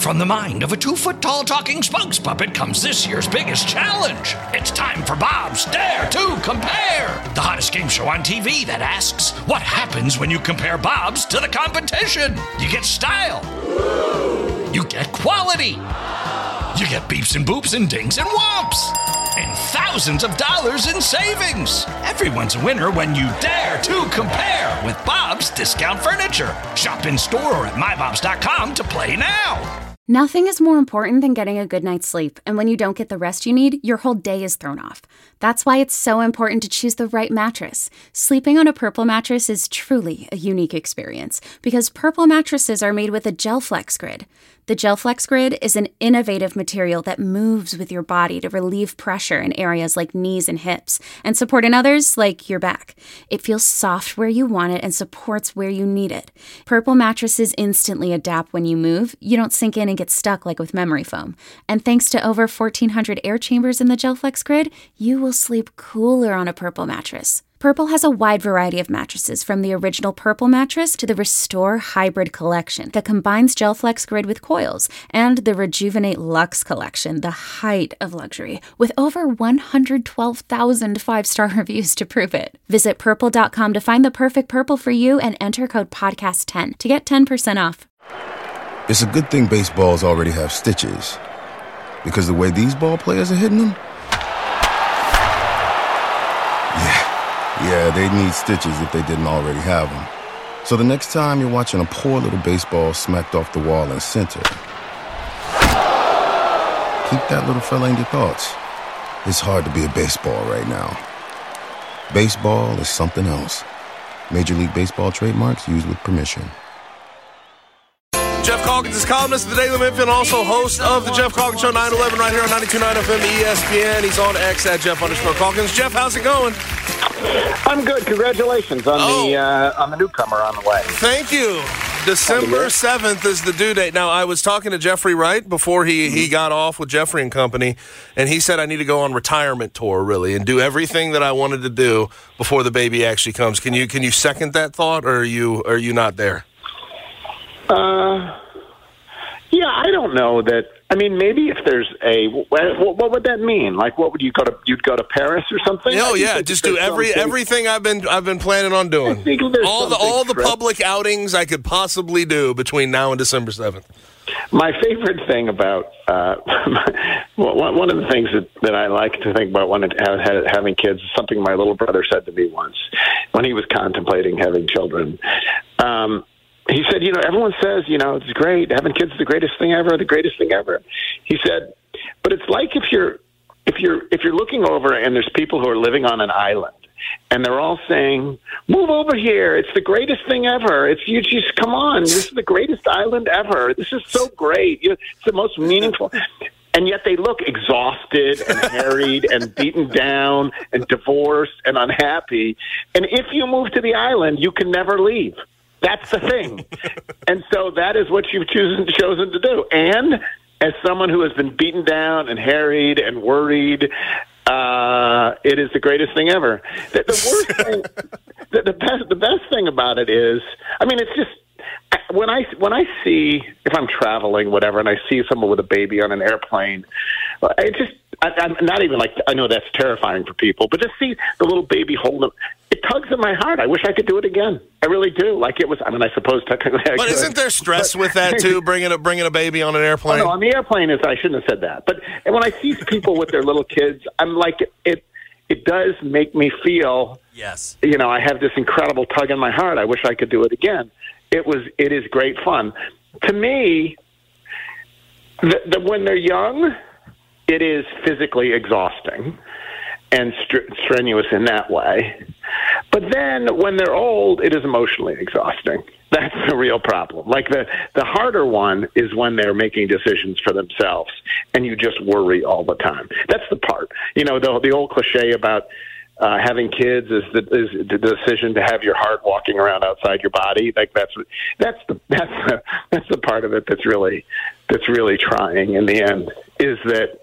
From the mind of a 2-foot-tall talking spokes puppet comes this year's biggest challenge. It's time for Bob's Dare to Compare, the hottest game show on TV that asks, what happens when you compare Bob's to the competition? You get style. You get quality. You get beeps and boops and dings and whomps. And thousands of dollars in savings. Everyone's a winner when you dare to compare with Bob's Discount Furniture. Shop in store or at mybobs.com to play now. Nothing is more important than getting a good night's sleep, and when you don't get the rest you need, your whole day is thrown off. That's why it's so important to choose the right mattress. Sleeping on a Purple mattress is truly a unique experience, because Purple mattresses are made with a GelFlex Grid. The GelFlex Grid is an innovative material that moves with your body to relieve pressure in areas like knees and hips, and support in others like your back. It feels soft where you want it and supports where you need it. Purple mattresses instantly adapt when you move. You don't sink in and get stuck like with memory foam. And thanks to over 1,400 air chambers in the GelFlex Grid, you will sleep cooler on a Purple mattress. Purple has a wide variety of mattresses, from the original Purple mattress to the Restore Hybrid collection that combines GelFlex Grid with coils, and the Rejuvenate Luxe collection, the height of luxury, with over 112,000 5-star reviews to prove it. Visit Purple.com to find the perfect Purple for you and enter code PODCAST10 to get 10% off. It's a good thing baseballs already have stitches, because the way these ball players are hitting them, yeah, they need stitches if they didn't already have them. So the next time you're watching a poor little baseball smacked off the wall in center, keep that little fella in your thoughts. It's hard to be a baseball right now. Baseball is something else. Major League Baseball trademarks used with permission. Jeff Calkins is columnist of the Daily Memphian, also host of the Jeff Calkins Show 9/11 right here on 92.9 FM ESPN. He's on X at Jeff_Calkins. Jeff, how's it going? I'm good. Congratulations on the newcomer on the way. Thank you. December 7th is the due date. Now, I was talking to Jeffrey Wright before he got off with Jeffrey and Company, and he said I need to go on retirement tour, really, and do everything that I wanted to do before the baby actually comes. Can you second that thought, or are you not there? Yeah, I don't know that. I mean, maybe if there's what would that mean? Like, what would you go to? You'd go to Paris or something? Oh yeah, just do everything I've been planning on doing. All the public outings I could possibly do between now and December 7th. My favorite thing about one of the things that I like to think about when having kids is something my little brother said to me once when he was contemplating having children. He said, everyone says, it's great. Having kids is the greatest thing ever, the greatest thing ever. He said, but it's like if you're looking over and there's people who are living on an island and they're all saying, move over here. It's the greatest thing ever. You just come on. This is the greatest island ever. This is so great. It's the most meaningful. And yet they look exhausted and harried and beaten down and divorced and unhappy. And if you move to the island, you can never leave. That's the thing. And so that is what you've chosen to do. And as someone who has been beaten down and harried and worried, it is the greatest thing ever. The worst thing, the best thing about it is, I mean, it's just, when I see, if I'm traveling, whatever, and I see someone with a baby on an airplane, I'm not even like, I know that's terrifying for people, but just see the little baby hold them. It tugs at my heart. I wish I could do it again. I really do. Like it was. I mean, I suppose technically I could. But isn't there stress with that too? Bringing a baby on an airplane. Oh, no, on the airplane I shouldn't have said that. But when I see people with their little kids, I'm like it does make me feel. Yes. I have this incredible tug in my heart. I wish I could do it again. It is great fun. To me, when they're young, it is physically exhausting and strenuous in that way. But then when they're old, it is emotionally exhausting. That's the real problem. Like the harder one is when they're making decisions for themselves and you just worry all the time. That's the part. The old cliche about having kids is the decision to have your heart walking around outside your body. Like that's the part of it that's really trying in the end, is that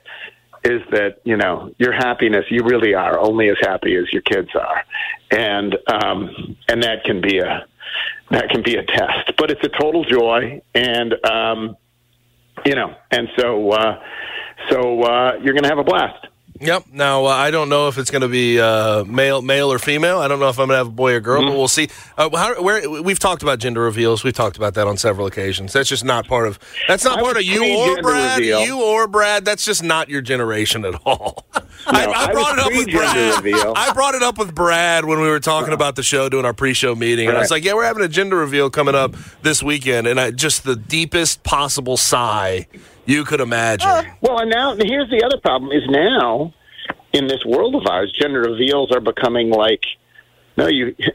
your happiness, you really are only as happy as your kids are, and that can be a test, but it's a total joy, and And so you're going to have a blast. Yep. Now, I don't know if it's going to be male or female. I don't know if I'm going to have a boy or girl, but we'll see. We've talked about gender reveals. We've talked about that on several occasions. That's just not part of you or Brad. Reveal. You or Brad. That's just not your generation at all. No, I brought it up with Brad. Reveal. I brought it up with Brad when we were talking about the show, doing our pre-show meeting. And I was like, yeah, we're having a gender reveal coming up this weekend. And just the deepest possible sigh you could imagine. Well, and now here's the other problem is now in this world of ours, gender reveals are becoming like, there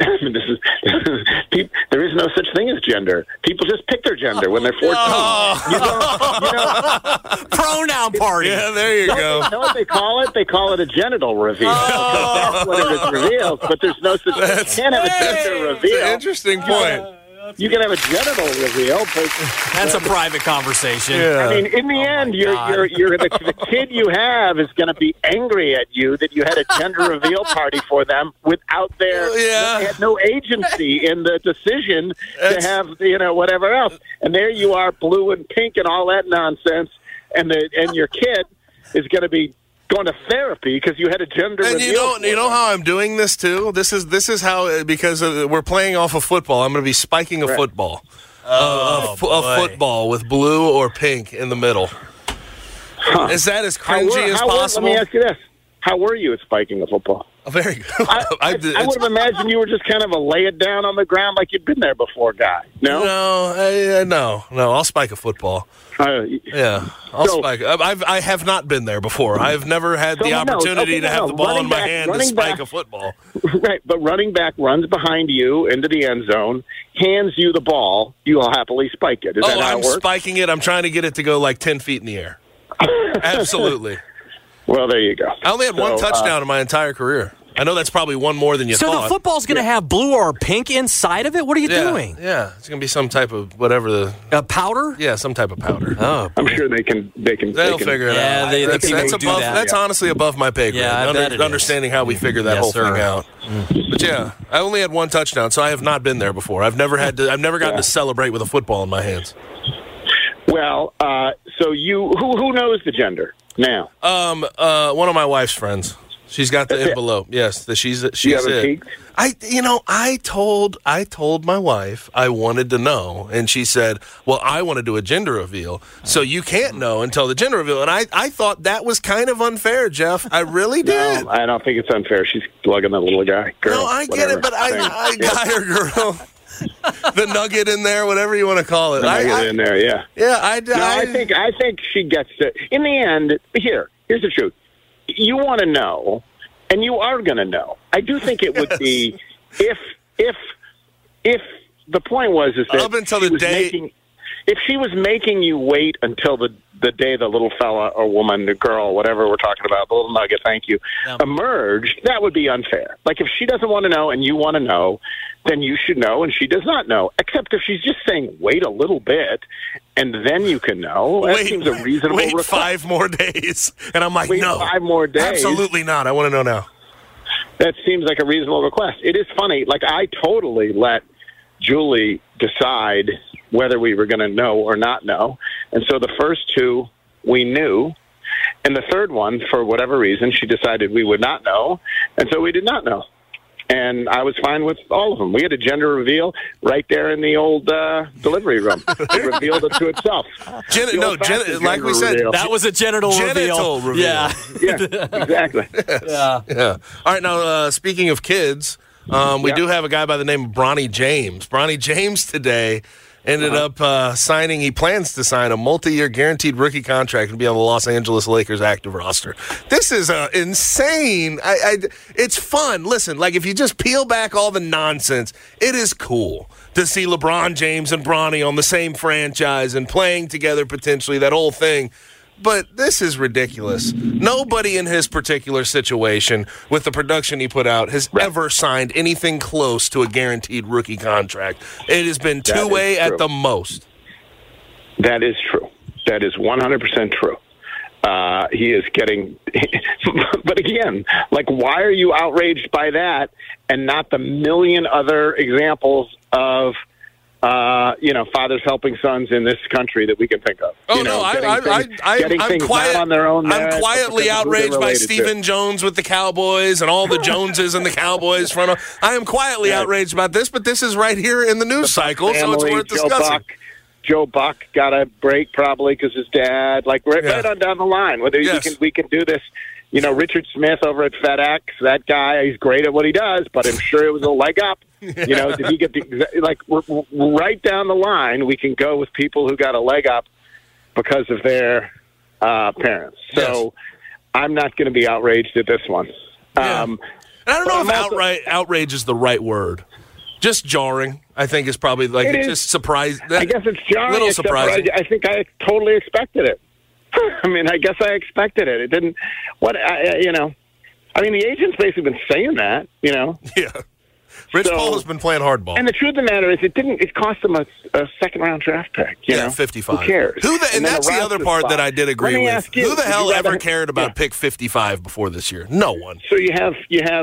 is no such thing as gender. People just pick their gender when they're 14. Pronoun party. Yeah, there you go. You know what they call it? They call it a genital reveal. That's what it is reveals, but there's no such thing. You can't have a gender reveal. That's an interesting point. You can have a genital reveal, but that's a private conversation. Yeah. I mean, in the end, the kid you have is going to be angry at you that you had a gender reveal party for them without they had no agency in the decision to have whatever else. And there you are, blue and pink and all that nonsense, and your kid is going to be going to therapy because you had a gender reveal. And you know how I'm doing this too? This is how, because we're playing off of football, I'm going to be spiking a football. A football with blue or pink in the middle. Huh. Is that as cringy as possible? Let me ask you this. How were you at spiking a football? Very good. I would have imagined you were just kind of a lay it down on the ground like you'd been there before guy. No? No, I'll spike a football. I'll spike. I have not been there before. I've never had the opportunity to have the ball in my hand to spike a football. Right, but running back runs behind you into the end zone, hands you the ball, you will happily spike it. Is that how it works? I'm spiking it. I'm trying to get it to go like 10 feet in the air. Absolutely. Well, there you go. I only had one touchdown in my entire career. I know that's probably one more than you thought. So the football's going to have blue or pink inside of it? What are you doing? Yeah, it's going to be some type of whatever powder? Yeah, some type of powder. Oh, I'm sure they can. They'll figure it out. That's honestly above my pay grade. Understanding how we figure that whole thing out. But yeah, I only had one touchdown, so I have not been there before. I've never gotten to celebrate with a football in my hands. Well, so who knows the gender now? One of my wife's friends. She's got the envelope. Yes, she's it. I told my wife I wanted to know, and she said, "Well, I want to do a gender reveal, so you can't know until the gender reveal." And I thought that was kind of unfair, Jeff. I really did. No, I don't think it's unfair. She's plugging the little guy. Girl, no, I get it, but I guy or girl. The nugget in there, whatever you want to call it. The nugget in there, yeah. Yeah, I think she gets it. In the end, here's the truth. You want to know, and you are going to know. I do think it would be if the point was is that up until the day if she was making you wait until the day the little fella or woman, the girl, whatever we're talking about, the little nugget, thank you, emerged, that would be unfair. Like if she doesn't want to know and you want to know, then you should know and she does not know. Except if she's just saying wait a little bit and then you can know. That seems a reasonable request. 5 more days. And I'm like, no. 5 more days. Absolutely not. I want to know now. That seems like a reasonable request. It is funny. Like I totally let Julie decide whether we were going to know or not know. And so the first 2 we knew. And the third one, for whatever reason, she decided we would not know. And so we did not know. And I was fine with all of them. We had a gender reveal right there in the old delivery room. It revealed it to itself. Like we said, that was a genital reveal. Yeah, exactly. Yeah. All right, now, speaking of kids, we do have a guy by the name of Bronny James. Bronny James today ended up signing. He plans to sign a multi-year guaranteed rookie contract and be on the Los Angeles Lakers active roster. This is insane. It's fun. Listen, like if you just peel back all the nonsense, it is cool to see LeBron James and Bronny on the same franchise and playing together potentially, that whole thing. But this is ridiculous. Nobody in his particular situation with the production he put out has ever signed anything close to a guaranteed rookie contract. It has been two-way at the most. That is true. That is 100% true. He is getting – but again, like why are you outraged by that and not the million other examples of fathers helping sons in this country that we can think of. Oh, I'm quietly outraged by Stephen Jones with the Cowboys and all the Joneses and the Cowboys front. I am quietly outraged about this, but this is right here in the news cycle, so it's worth discussing. Joe Buck got a break probably because his dad, right on down the line. Whether we can do this. Richard Smith over at FedEx, that guy, he's great at what he does, but I'm sure it was a leg up. Did he get right down the line, we can go with people who got a leg up because of their parents. So I'm not going to be outraged at this one. And I don't know if outrage is the right word. Just jarring, I think, is probably just surprising. I guess it's jarring. Little surprising. I think I totally expected it. I mean, I guess I expected it. It didn't. The agent's basically been saying that. Yeah. Rich Paul has been playing hardball. And the truth of the matter is, it cost them a second-round draft pick. 55. Who cares? And that's the other part that I did agree with. Who the hell ever cared about pick 55 before this year? No one. So you have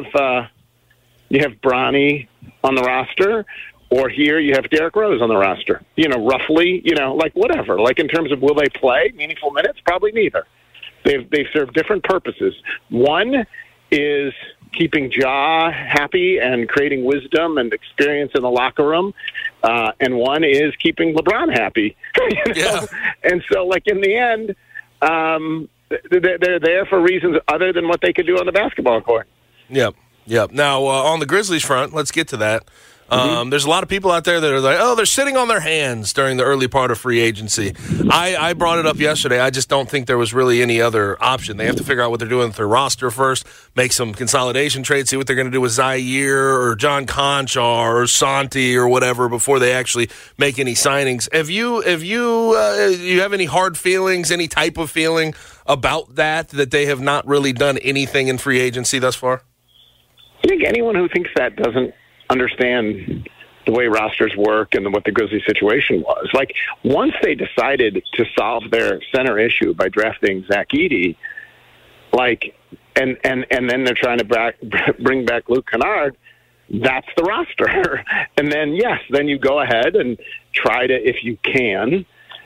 Bronny on the roster. Or here you have Derrick Rose on the roster. Roughly, whatever. In terms of will they play meaningful minutes? Probably neither. They've served different purposes. One is keeping Ja happy and creating wisdom and experience in the locker room. And one is keeping LeBron happy. Yeah. And so, in the end, they're there for reasons other than what they could do on the basketball court. Yep. Now, on the Grizzlies front, let's get to that. There's a lot of people out there that are like, they're sitting on their hands during the early part of free agency. I brought it up yesterday. I just don't think there was really any other option. They have to figure out what they're doing with their roster first, make some consolidation trades, see what they're going to do with Zaire or John Conchar or Santi or whatever before they actually make any signings. Have you have any hard feelings, any type of feeling about that they have not really done anything in free agency thus far? I think anyone who thinks that doesn't understand the way rosters work and what the Grizzlies situation was. Once they decided to solve their center issue by drafting Zach Edey, and then they're trying to bring back Luke Kennard, that's the roster. And then, then you go ahead and try to, if you can,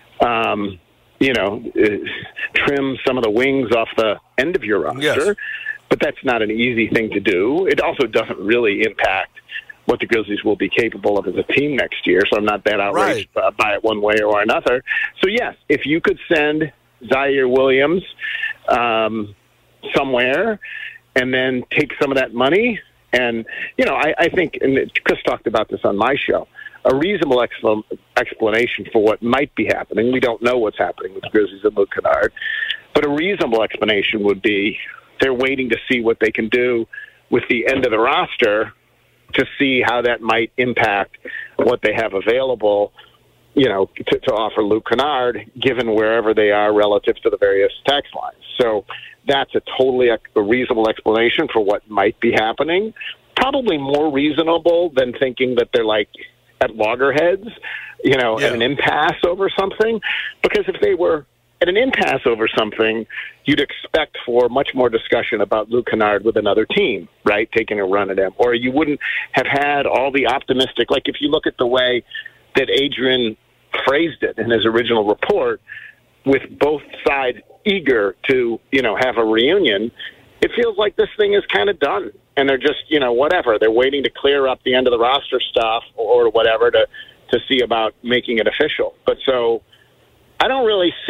trim some of the wings off the end of your roster. Yes. But that's not an easy thing to do. It also doesn't really impact what the Grizzlies will be capable of as a team next year, so I'm not that outraged by it one way or another. So, yes, if you could send Zaire Williams somewhere and then take some of that money, and, I think, and Chris talked about this on my show, a reasonable explanation for what might be happening. We don't know what's happening with the Grizzlies and Luke Kennard, but a reasonable explanation would be they're waiting to see what they can do with the end of the roster to see how that might impact what they have available, to offer Luke Kennard, given wherever they are relative to the various tax lines. So that's a totally reasonable explanation for what might be happening. Probably more reasonable than thinking that they're at loggerheads, at an impasse over something. Because if they were at an impasse over something, you'd expect for much more discussion about Luke Kennard with another team, right, taking a run at him. Or you wouldn't have had all the optimistic, if you look at the way that Adrian phrased it in his original report, with both sides eager to, have a reunion, it feels like this thing is kind of done. And they're just, whatever. They're waiting to clear up the end of the roster stuff or whatever to see about making it official. But so I don't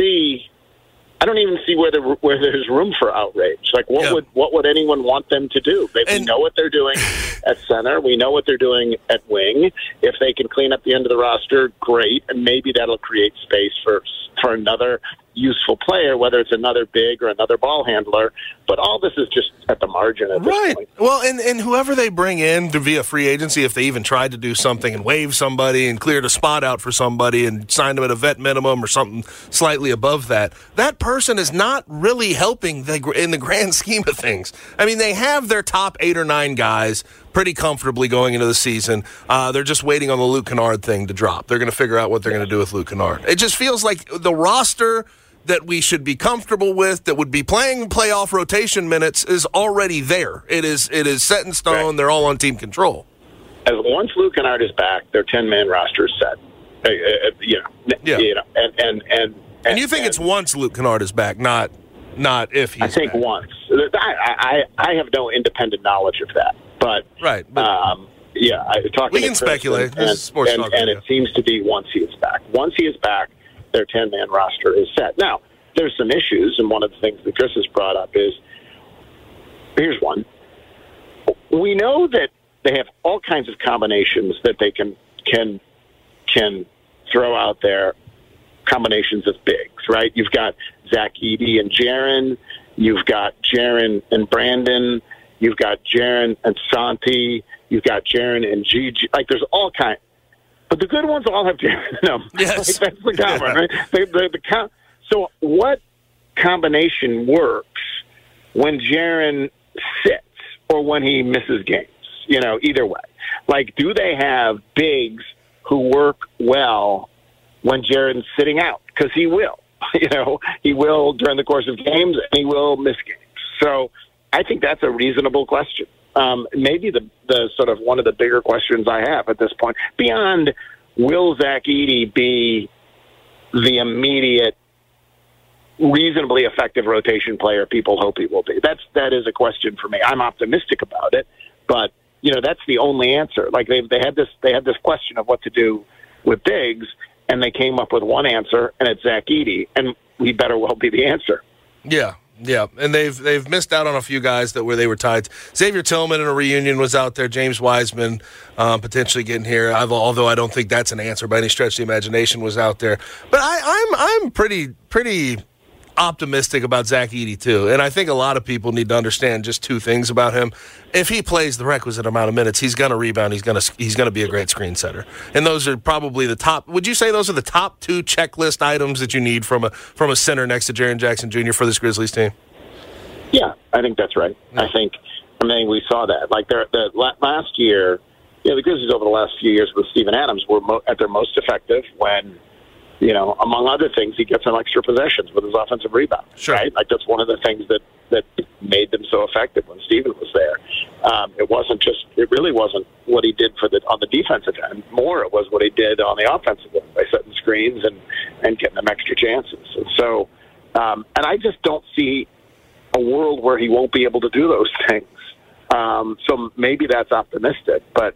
even see where there's room for outrage. What would anyone want them to do? We know what they're doing at center. We know what they're doing at wing. If they can clean up the end of the roster, great, and maybe that'll create space for another useful player, whether it's another big or another ball handler. But all this is just at the margin at this point. Well, and whoever they bring in via free agency, if they even tried to do something and waive somebody and cleared a spot out for somebody and signed them at a vet minimum or something slightly above that, that person is not really helping in the grand scheme of things. I mean, they have their top 8 or 9 guys pretty comfortably going into the season. They're just waiting on the Luke Kennard thing to drop. They're going to figure out what they're going to do with Luke Kennard. It just feels like the roster that we should be comfortable with, that would be playing playoff rotation minutes, is already there. It is set in stone. Right. They're all on team control. Once Luke Kennard is back, their 10-man roster is set. and you think it's once Luke Kennard is back, not if he's I think back. Once. I have no independent knowledge of that, but right. But we can speculate. And it seems to be once he is back. Once he is back, their 10-man roster is set. Now, there's some issues, and one of the things that Chris has brought up is, here's one. We know that they have all kinds of combinations that they can throw out there, combinations of bigs, right? You've got Zach Edey and Jaren. You've got Jaren and Brandon. You've got Jaren and Santi. You've got Jaren and Gigi. Like, there's all kinds. But the good ones all have Jaren in them. Yes. Like, that's the common, right? So what combination works when Jaren sits or when he misses games? Either way. Like, do they have bigs who work well when Jaren's sitting out? Because he will. He will during the course of games, and he will miss games. So I think that's a reasonable question. Maybe the sort of one of the bigger questions I have at this point, beyond will Zach Edey be the immediate, reasonably effective rotation player people hope he will be? That is a question for me. I'm optimistic about it, but that's the only answer. Like they had this question of what to do with bigs, and they came up with one answer, and it's Zach Edey, and he better well be the answer. Yeah, and they've missed out on a few guys they were tied. Xavier Tillman in a reunion was out there. James Wiseman potentially getting here, although I don't think that's an answer by any stretch of the imagination, was out there. But I'm pretty optimistic about Zach Edey too, and I think a lot of people need to understand just two things about him. If he plays the requisite amount of minutes, he's going to rebound. He's going to be a great screen setter, and those are probably the top. Would you say those are the top two checklist items that you need from a center next to Jaren Jackson Jr. for this Grizzlies team? Yeah, I think that's right. I mean, we saw that. Like last year, the Grizzlies over the last few years with Steven Adams were at their most effective when, among other things, he gets some extra possessions with his offensive rebound. Sure. Right? Like that's one of the things that made them so effective when Steven was there. It really wasn't what he did on the defensive end. More, it was what he did on the offensive end by setting screens and getting them extra chances. And so, and I just don't see a world where he won't be able to do those things. So maybe that's optimistic, but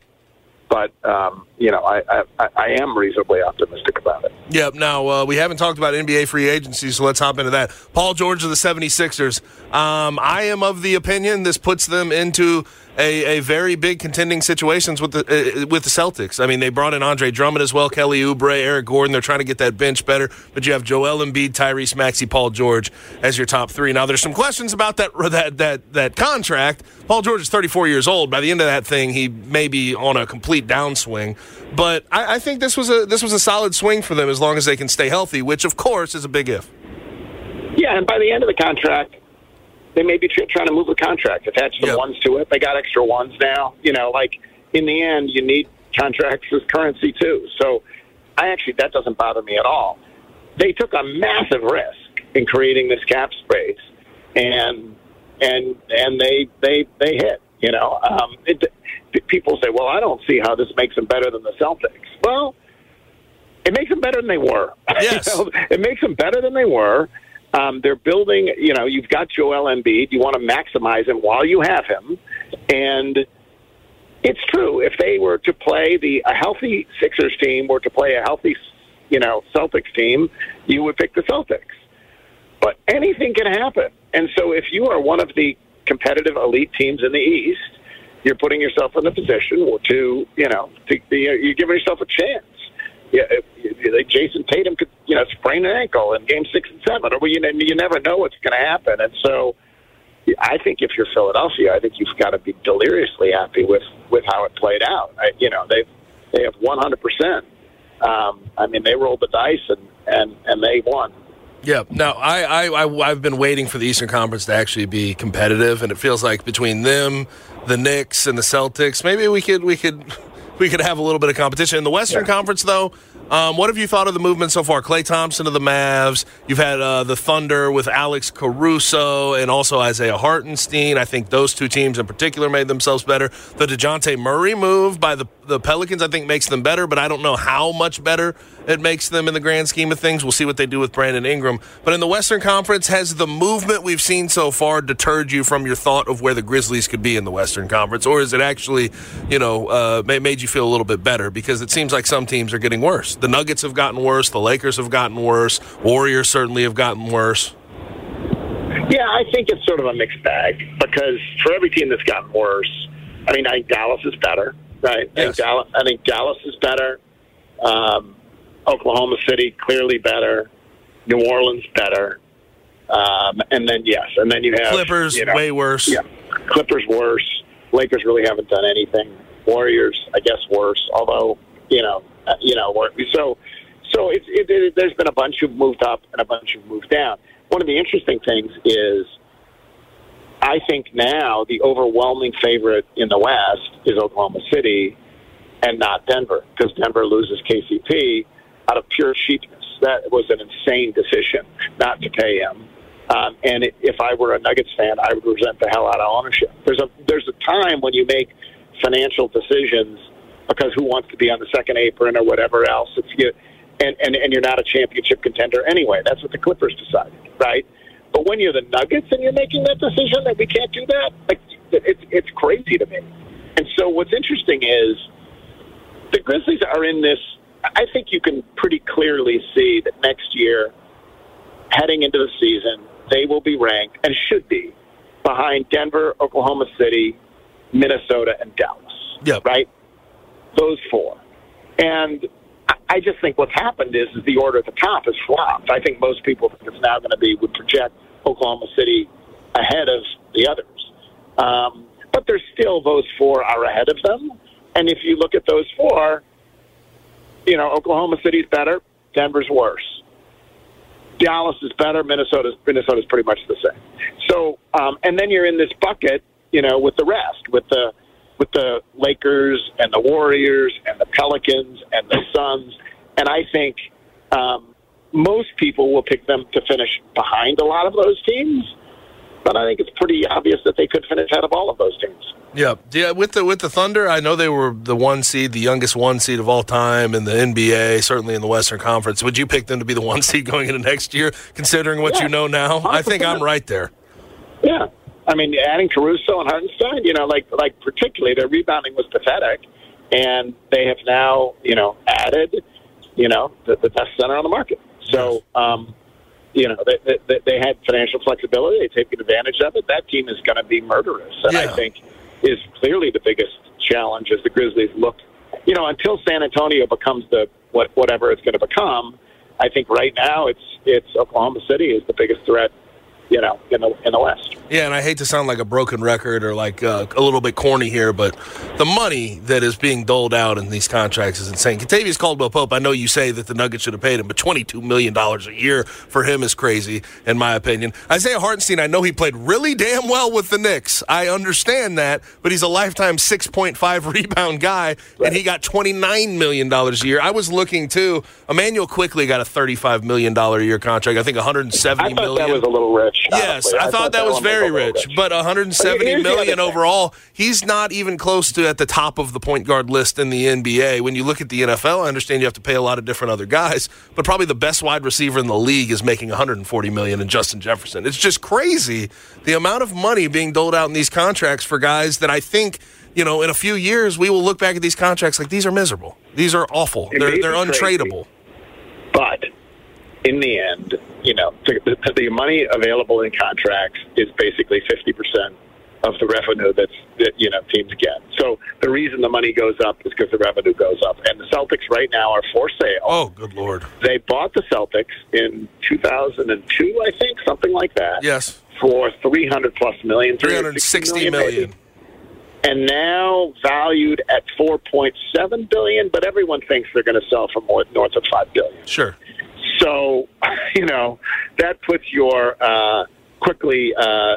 I am reasonably optimistic about it. Yep. Now, we haven't talked about NBA free agency, so let's hop into that. Paul George of the 76ers. I am of the opinion this puts them into a very big contending situations with the Celtics. I mean, they brought in Andre Drummond as well, Kelly Oubre, Eric Gordon. They're trying to get that bench better, but you have Joel Embiid, Tyrese Maxey, Paul George as your top three. Now, there's some questions about that contract. Paul George is 34 years old. By the end of that thing, he may be on a complete downswing. But I think this was a solid swing for them as long as they can stay healthy, which, of course, is a big if. Yeah, and by the end of the contract, they may be trying to move the contract, attach some ones to it. They got extra ones now. In the end, you need contracts as currency too. So that doesn't bother me at all. They took a massive risk in creating this cap space, and they hit. People say, well, I don't see how this makes them better than the Celtics. Well, it makes them better than they were. Yes. It makes them better than they were. They're building, you've got Joel Embiid. You want to maximize him while you have him. And it's true. If they were to play a healthy Sixers team or to play a healthy, Celtics team, you would pick the Celtics. But anything can happen. And so if you are one of the competitive elite teams in the East, you're putting yourself in a position to you're giving yourself a chance. Yeah, Jason Tatum could, sprain an ankle in Game 6 and 7, or you never know what's going to happen. And so, I think if you're Philadelphia, I think you've got to be deliriously happy with how it played out. They have 100%. They rolled the dice and they won. Yeah. Now, I've been waiting for the Eastern Conference to actually be competitive, and it feels like between them, the Knicks, and the Celtics, maybe we could have a little bit of competition. In the Western Conference, though, what have you thought of the movement so far? Klay Thompson of the Mavs. You've had the Thunder with Alex Caruso and also Isaiah Hartenstein. I think those two teams in particular made themselves better. The DeJounte Murray move by the The Pelicans, I think, makes them better, but I don't know how much better it makes them in the grand scheme of things. We'll see what they do with Brandon Ingram. But in the Western Conference, has the movement we've seen so far deterred you from your thought of where the Grizzlies could be in the Western Conference? Or is it actually, made you feel a little bit better? Because it seems like some teams are getting worse. The Nuggets have gotten worse. The Lakers have gotten worse. Warriors certainly have gotten worse. Yeah, I think it's sort of a mixed bag because for every team that's gotten worse, I think Dallas is better, right? Yes. I think Dallas is better. Oklahoma City, clearly better. New Orleans, better. And then you have Clippers, way worse. Yeah, Clippers, worse. Lakers really haven't done anything. Warriors, I guess, worse. Although, so there's been a bunch who've moved up and a bunch who've moved down. One of the interesting things is I think now the overwhelming favorite in the West is Oklahoma City and not Denver, because Denver loses KCP out of pure cheapness. That was an insane decision not to pay him. And if I were a Nuggets fan, I would resent the hell out of ownership. There's a time when you make financial decisions because who wants to be on the second apron or whatever else. And you're not a championship contender anyway. That's what the Clippers decided, right? But when you're the Nuggets and you're making that decision that we can't do that, it's crazy to me. And so what's interesting is the Grizzlies are in this. I think you can pretty clearly see that next year, heading into the season, they will be ranked and should be behind Denver, Oklahoma City, Minnesota, and Dallas. Yep. Right? Those four. And I just think what's happened is the order at the top has flopped. I think most people think it's now going to would project Oklahoma City ahead of the others. But there's still those four are ahead of them. And if you look at those four, Oklahoma City's better, Denver's worse. Dallas is better, Minnesota's pretty much the same. So, and then you're in this bucket, with the rest, with the Lakers and the Warriors and the Pelicans and the Suns. And I think most people will pick them to finish behind a lot of those teams. But I think it's pretty obvious that they could finish ahead of all of those teams. Yeah. With the Thunder, I know they were the one seed, the youngest one seed of all time in the NBA, certainly in the Western Conference. Would you pick them to be the one seed going into next year, considering what you know now? 100%. I think I'm right there. Yeah. Adding Caruso and Hartenstein, like particularly their rebounding was pathetic, and they have now, added, the best center on the market. So, they had financial flexibility. They've taken advantage of it. That team is going to be murderous, and I think is clearly the biggest challenge as the Grizzlies look. Until San Antonio becomes whatever it's going to become, I think right now it's Oklahoma City is the biggest threat. In the West. Yeah, and I hate to sound like a broken record or like a little bit corny here, but the money that is being doled out in these contracts is insane. Kentavious Caldwell-Pope, I know you say that the Nuggets should have paid him, but $22 million a year for him is crazy, in my opinion. Isaiah Hartenstein, I know he played really damn well with the Knicks. I understand that, but he's a lifetime 6.5 rebound guy, and he got $29 million a year. I was looking, too. Emmanuel Quickley got a $35 million a year contract. I think $170 million. I thought that was a little rich. Yes, I thought that was very rich, but $170 million overall, he's not even close to at the top of the point guard list in the NBA. When you look at the NFL, I understand you have to pay a lot of different other guys, but probably the best wide receiver in the league is making $140 million in Justin Jefferson. It's just crazy, the amount of money being doled out in these contracts for guys that I think, in a few years, we will look back at these contracts like these are miserable. These are awful. They're untradeable. But in the end, the money available in contracts is basically 50% of the revenue that teams get. So the reason the money goes up is because the revenue goes up. And the Celtics right now are for sale. Oh, good Lord. They bought the Celtics in 2002, I think, something like that. Yes. For $300+ million. $360 million. And now valued at $4.7 billion, but everyone thinks they're going to sell for north of $5 billion. Sure. So, that puts your Quickley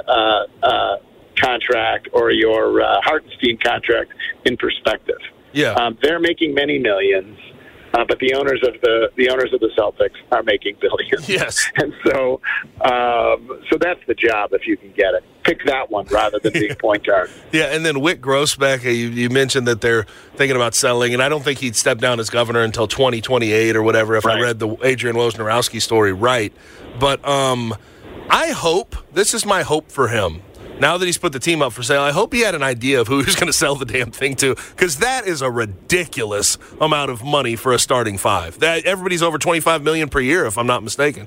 contract or your Hartenstein contract in perspective. Yeah, they're making many millions, but the owners of the Celtics are making billions. Yes, and so So that's the job if you can get it. Pick that one rather than being point guard. Yeah, and then Wick Grossbeck, you mentioned that they're thinking about selling, and I don't think he'd step down as governor until 2028 or whatever if I read the Adrian Wojnarowski story right. But I hope, this is my hope for him, now that he's put the team up for sale, I hope he had an idea of who he was going to sell the damn thing to, because that is a ridiculous amount of money for a starting five. That everybody's over $25 million per year, if I'm not mistaken.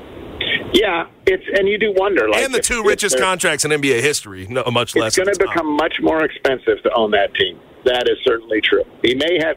Yeah, and you do wonder. Like, and the two richest contracts in NBA history, much less. It's going to become much more expensive to own that team. That is certainly true. He may have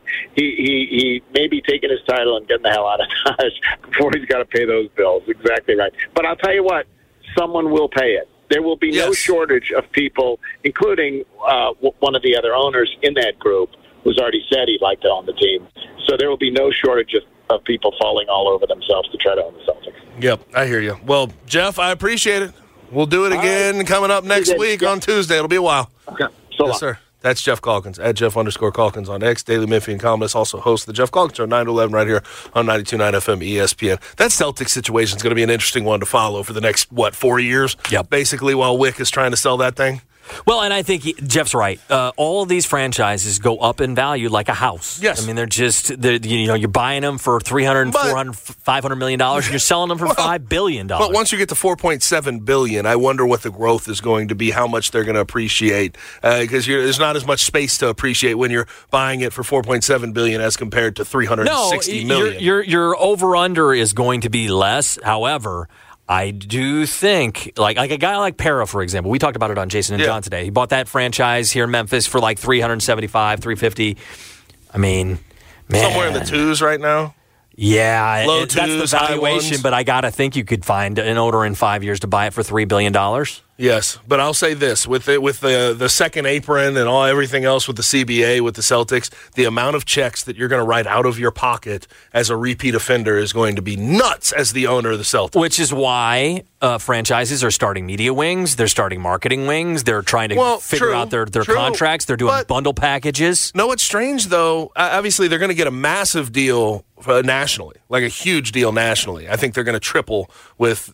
he may be taking his title and getting the hell out of Dodge before he's got to pay those bills. Exactly right. But I'll tell you what, someone will pay it. There will be no shortage of people, including one of the other owners in that group, who's already said he'd like to own the team. So there will be no shortage of people falling all over themselves to try to own the Celtics. Yep, I hear you. Well, Jeff, I appreciate it. We'll do it again coming up next week on Tuesday. It'll be a while. Okay. So yes, sir. That's Jeff Calkins, at Jeff_Calkins on X, Daily Memphian columnist, also hosts the Jeff Calkins Show, 9 to 11 right here on 92.9 FM ESPN. That Celtics situation is going to be an interesting one to follow for the next, 4 years? Yep. Basically, while Wick is trying to sell that thing. Well, and I think Jeff's right. All of these franchises go up in value like a house. Yes. I mean, you're buying them for $300, $400, $500 million, and you're selling them for $5 billion. But once you get to $4.7 billion, I wonder what the growth is going to be, how much they're going to appreciate, because there's not as much space to appreciate when you're buying it for $4.7 billion as compared to $360 million. Your over-under is going to be less. However, I do think, like a guy like Para, for example, we talked about it on Jason and John today. He bought that franchise here in Memphis for like $375, $350. I mean, man. Somewhere in the twos right now? Yeah, Low twos, that's the valuation, but I got to think you could find an owner in 5 years to buy it for $3 billion. Yes, but I'll say this, with the second apron and everything else with the CBA, with the Celtics, the amount of checks that you're going to write out of your pocket as a repeat offender is going to be nuts as the owner of the Celtics. Which is why franchises are starting media wings, they're starting marketing wings, they're trying to figure out their contracts, they're doing bundle packages. No, what's strange, though, obviously they're going to get a massive deal nationally, like a huge deal nationally. I think they're going to triple with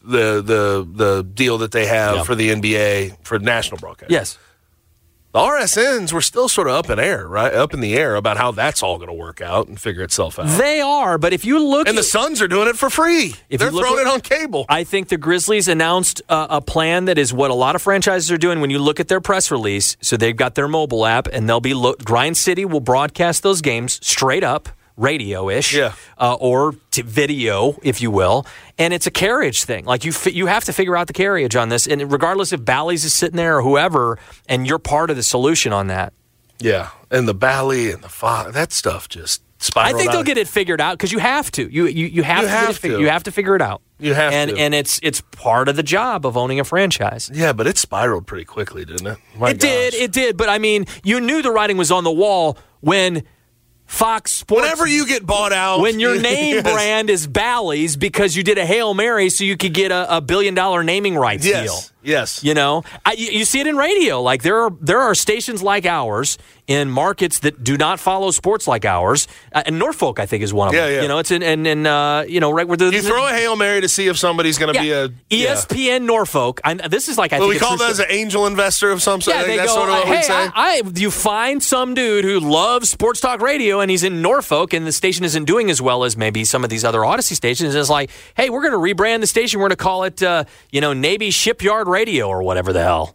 the deal that they have for the NBA for national broadcast. Yes. The RSNs were still sort of up in the air about how that's all going to work out and figure itself out. They are, but if you look... And the Suns are doing it for free. They're throwing it on cable. I think the Grizzlies announced a plan that is what a lot of franchises are doing when you look at their press release. So they've got their mobile app, and they'll be... Grind City will broadcast those games straight up, radio-ish, or video, if you will, and it's a carriage thing. Like you have to figure out the carriage on this, and regardless if Bally's is sitting there or whoever, and you're part of the solution on that. Yeah, and the Bally and the Fox, that stuff just spiraled. I think they'll get it figured out because you have to. You have to figure it out. You have to, and it's part of the job of owning a franchise. Yeah, but it spiraled pretty quickly, didn't it? It did. But I mean, you knew the writing was on the wall when Fox Sports. Whenever you get bought out. When your name brand is Bally's because you did a Hail Mary so you could get a $1 billion naming rights deal. Yes. You know, you see it in radio. Like there are stations like ours in markets that do not follow sports like ours. And Norfolk, I think, is one of them. Yeah. You know, it's right where you throw a Hail Mary to see if somebody's going to be a ESPN Norfolk. This is like I think we call that as an angel investor of some sort. Yeah, they that's go, sort of what we say. You find some dude who loves sports talk radio and he's in Norfolk and the station isn't doing as well as maybe some of these other Odyssey stations. And it's like, hey, we're going to rebrand the station. We're going to call it, Navy Shipyard Radio or whatever the hell,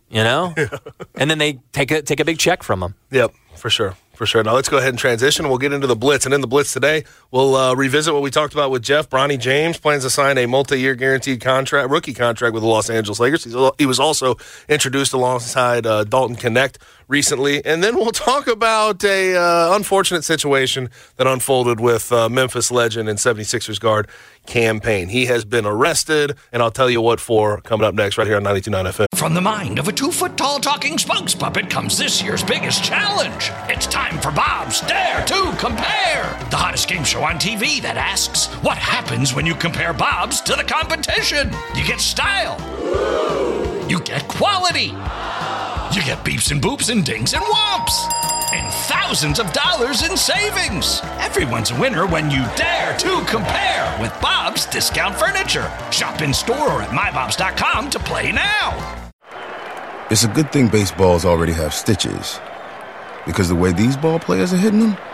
and then they take a big check from them. Yep, for sure. Now let's go ahead and transition. We'll get into the Blitz. And in the Blitz today, we'll revisit what we talked about with Jeff. Bronny James plans to sign a multi-year guaranteed rookie contract with the Los Angeles Lakers. He was also introduced alongside Dalton Connect recently. And then we'll talk about a unfortunate situation that unfolded with Memphis legend and 76ers guard Cam Payne. He has been arrested, and I'll tell you what for coming up next right here on 92.9 FM. From the mind of a 2-foot-tall talking spokes puppet comes this year's biggest challenge. It's time for Bob's Dare to Compare, the hottest game show on TV that asks, what happens when you compare Bob's to the competition? You get style. You get quality. You get beeps and boops and dings and whomps. and thousands of dollars in savings. Everyone's a winner when you dare to compare with Bob's Discount Furniture. Shop in store or at mybobs.com to play now. It's a good thing baseballs already have stitches, because the way these ball players are hitting them,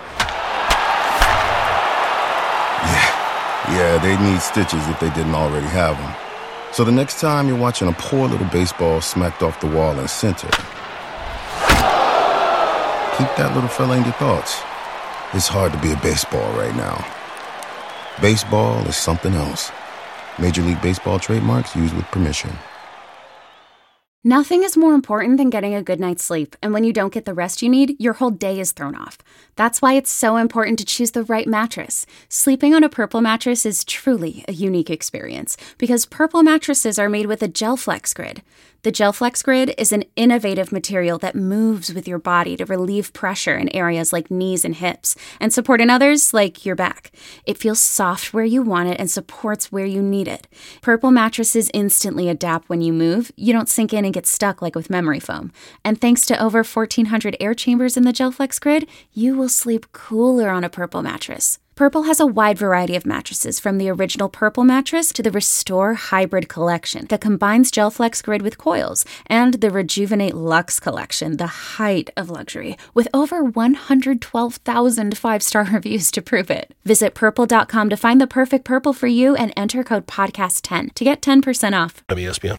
yeah, they'd need stitches if they didn't already have them. So the next time you're watching a poor little baseball smacked off the wall in center, keep that little fella in your thoughts. It's hard to be a baseball right now. Baseball is something else. Major League Baseball trademarks used with permission. Nothing is more important than getting a good night's sleep, and when you don't get the rest you need, your whole day is thrown off. That's why it's so important to choose the right mattress. Sleeping on a Purple mattress is truly a unique experience, because Purple mattresses are made with a GelFlex Grid. The GelFlex Grid is an innovative material that moves with your body to relieve pressure in areas like knees and hips, and support in others like your back. It feels soft where you want it and supports where you need it. Purple mattresses instantly adapt when you move. You don't sink in and get stuck like with memory foam. And thanks to over 1,400 air chambers in the GelFlex Grid, you will sleep cooler on a Purple mattress. Purple has a wide variety of mattresses, from the original Purple mattress to the Restore Hybrid collection that combines GelFlex Grid with coils, and the Rejuvenate Luxe collection, the height of luxury, with over 112,000 five-star reviews to prove it. Visit purple.com to find the perfect Purple for you and enter code podcast10 to get 10% off. ESPN.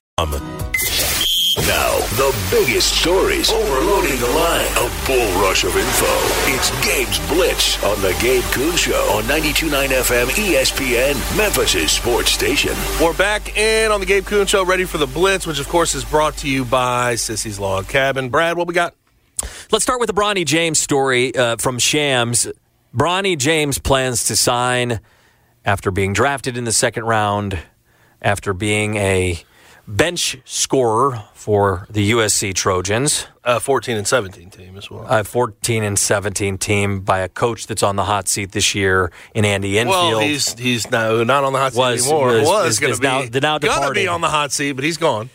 Now, the biggest stories overloading the line. A bull rush of info. It's Gabe's Blitz on the Gabe Kuhn Show on 92.9 FM ESPN, Memphis' sports station. We're back in on the Gabe Kuhn Show, ready for the Blitz, which, of course, is brought to you by Sissy's Log Cabin. Brad, what we got? Let's start with the Bronny James story from Shams. Bronny James plans to sign after being drafted in the second round, after being a bench scorer for the USC Trojans. 14 and 17 team as well. 14 and 17 team by a coach that's on the hot seat this year in Andy Enfield. Well, he's now not on the hot seat anymore. Was going to be on the hot seat, but he's gone.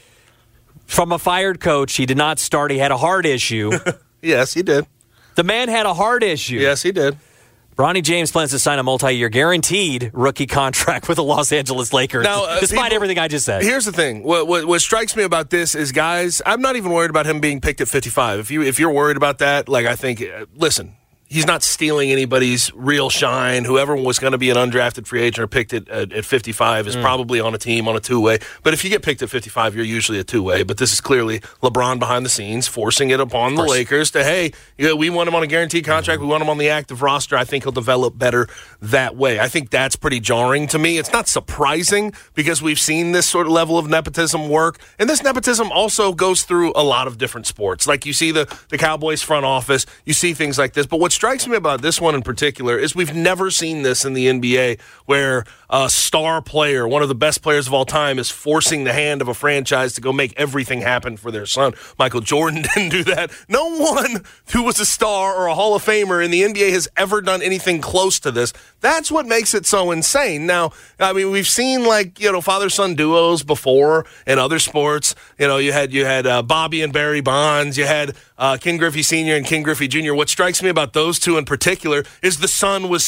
From a fired coach, he did not start. He had a heart issue. Yes, he did. The man had a heart issue. Yes, he did. Bronny James plans to sign a multi-year guaranteed rookie contract with the Los Angeles Lakers, despite everything I just said. Here's the thing. What strikes me about this is, guys, I'm not even worried about him being picked at 55. If you're worried about that, I think, listen, he's not stealing anybody's real shine. Whoever was going to be an undrafted free agent or picked at 55 is probably on a team on a two-way. But if you get picked at 55, you're usually a two-way. But this is clearly LeBron behind the scenes forcing it upon the Lakers to, hey, we want him on a guaranteed contract. We want him on the active roster. I think he'll develop better that way. I think that's pretty jarring to me. It's not surprising because we've seen this sort of level of nepotism work. And this nepotism also goes through a lot of different sports. Like you see the Cowboys front office, you see things like this. But what's strikes me about this one in particular is we've never seen this in the NBA, where a star player, one of the best players of all time, is forcing the hand of a franchise to go make everything happen for their son. Michael Jordan didn't do that. No one who was a star or a Hall of Famer in the NBA has ever done anything close to this. That's what makes it so insane. Now, I mean, we've seen father-son duos before in other sports. You had Bobby and Barry Bonds. You had Ken Griffey Sr. and Ken Griffey Jr. What strikes me about those two in particular is the son was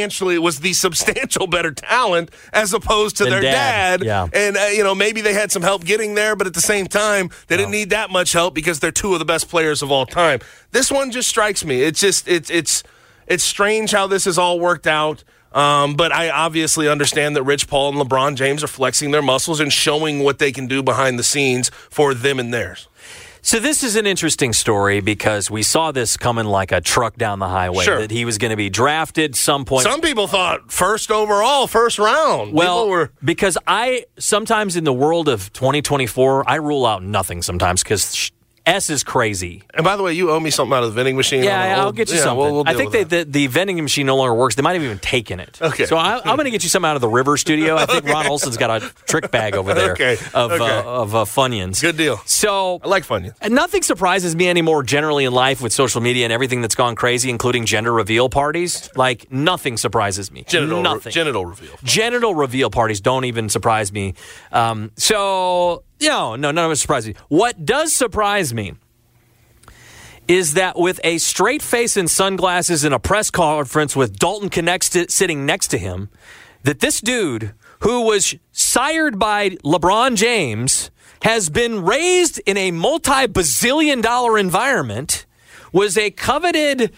the substantial better talent as opposed to their dad. Yeah. And maybe they had some help getting there, but at the same time they didn't need that much help because they're two of the best players of all time. This one just strikes me. It's strange how this has all worked out. But I obviously understand that Rich Paul and LeBron James are flexing their muscles and showing what they can do behind the scenes for them and theirs. So this is an interesting story because we saw this coming like a truck down the highway, that he was going to be drafted some point. Some people thought first overall, first round. Well, because sometimes in the world of 2024, I rule out nothing sometimes because S is crazy. And by the way, you owe me something out of the vending machine. Yeah, I'll get you something. We'll I think the vending machine no longer works. They might have even taken it. Okay. So I'm going to get you something out of the River Studio. I think Ron Olson's got a trick bag over there of Funyuns. Good deal. So I like Funyuns. And nothing surprises me anymore generally in life with social media and everything that's gone crazy, including gender reveal parties. Like, nothing surprises me. Nothing. Genital reveal. Genital reveal parties don't even surprise me. None of it surprises me. What does surprise me is that with a straight face and sunglasses in a press conference with Dalton Knecht sitting next to him, that this dude, who was sired by LeBron James, has been raised in a multi-bazillion-dollar environment, was a coveted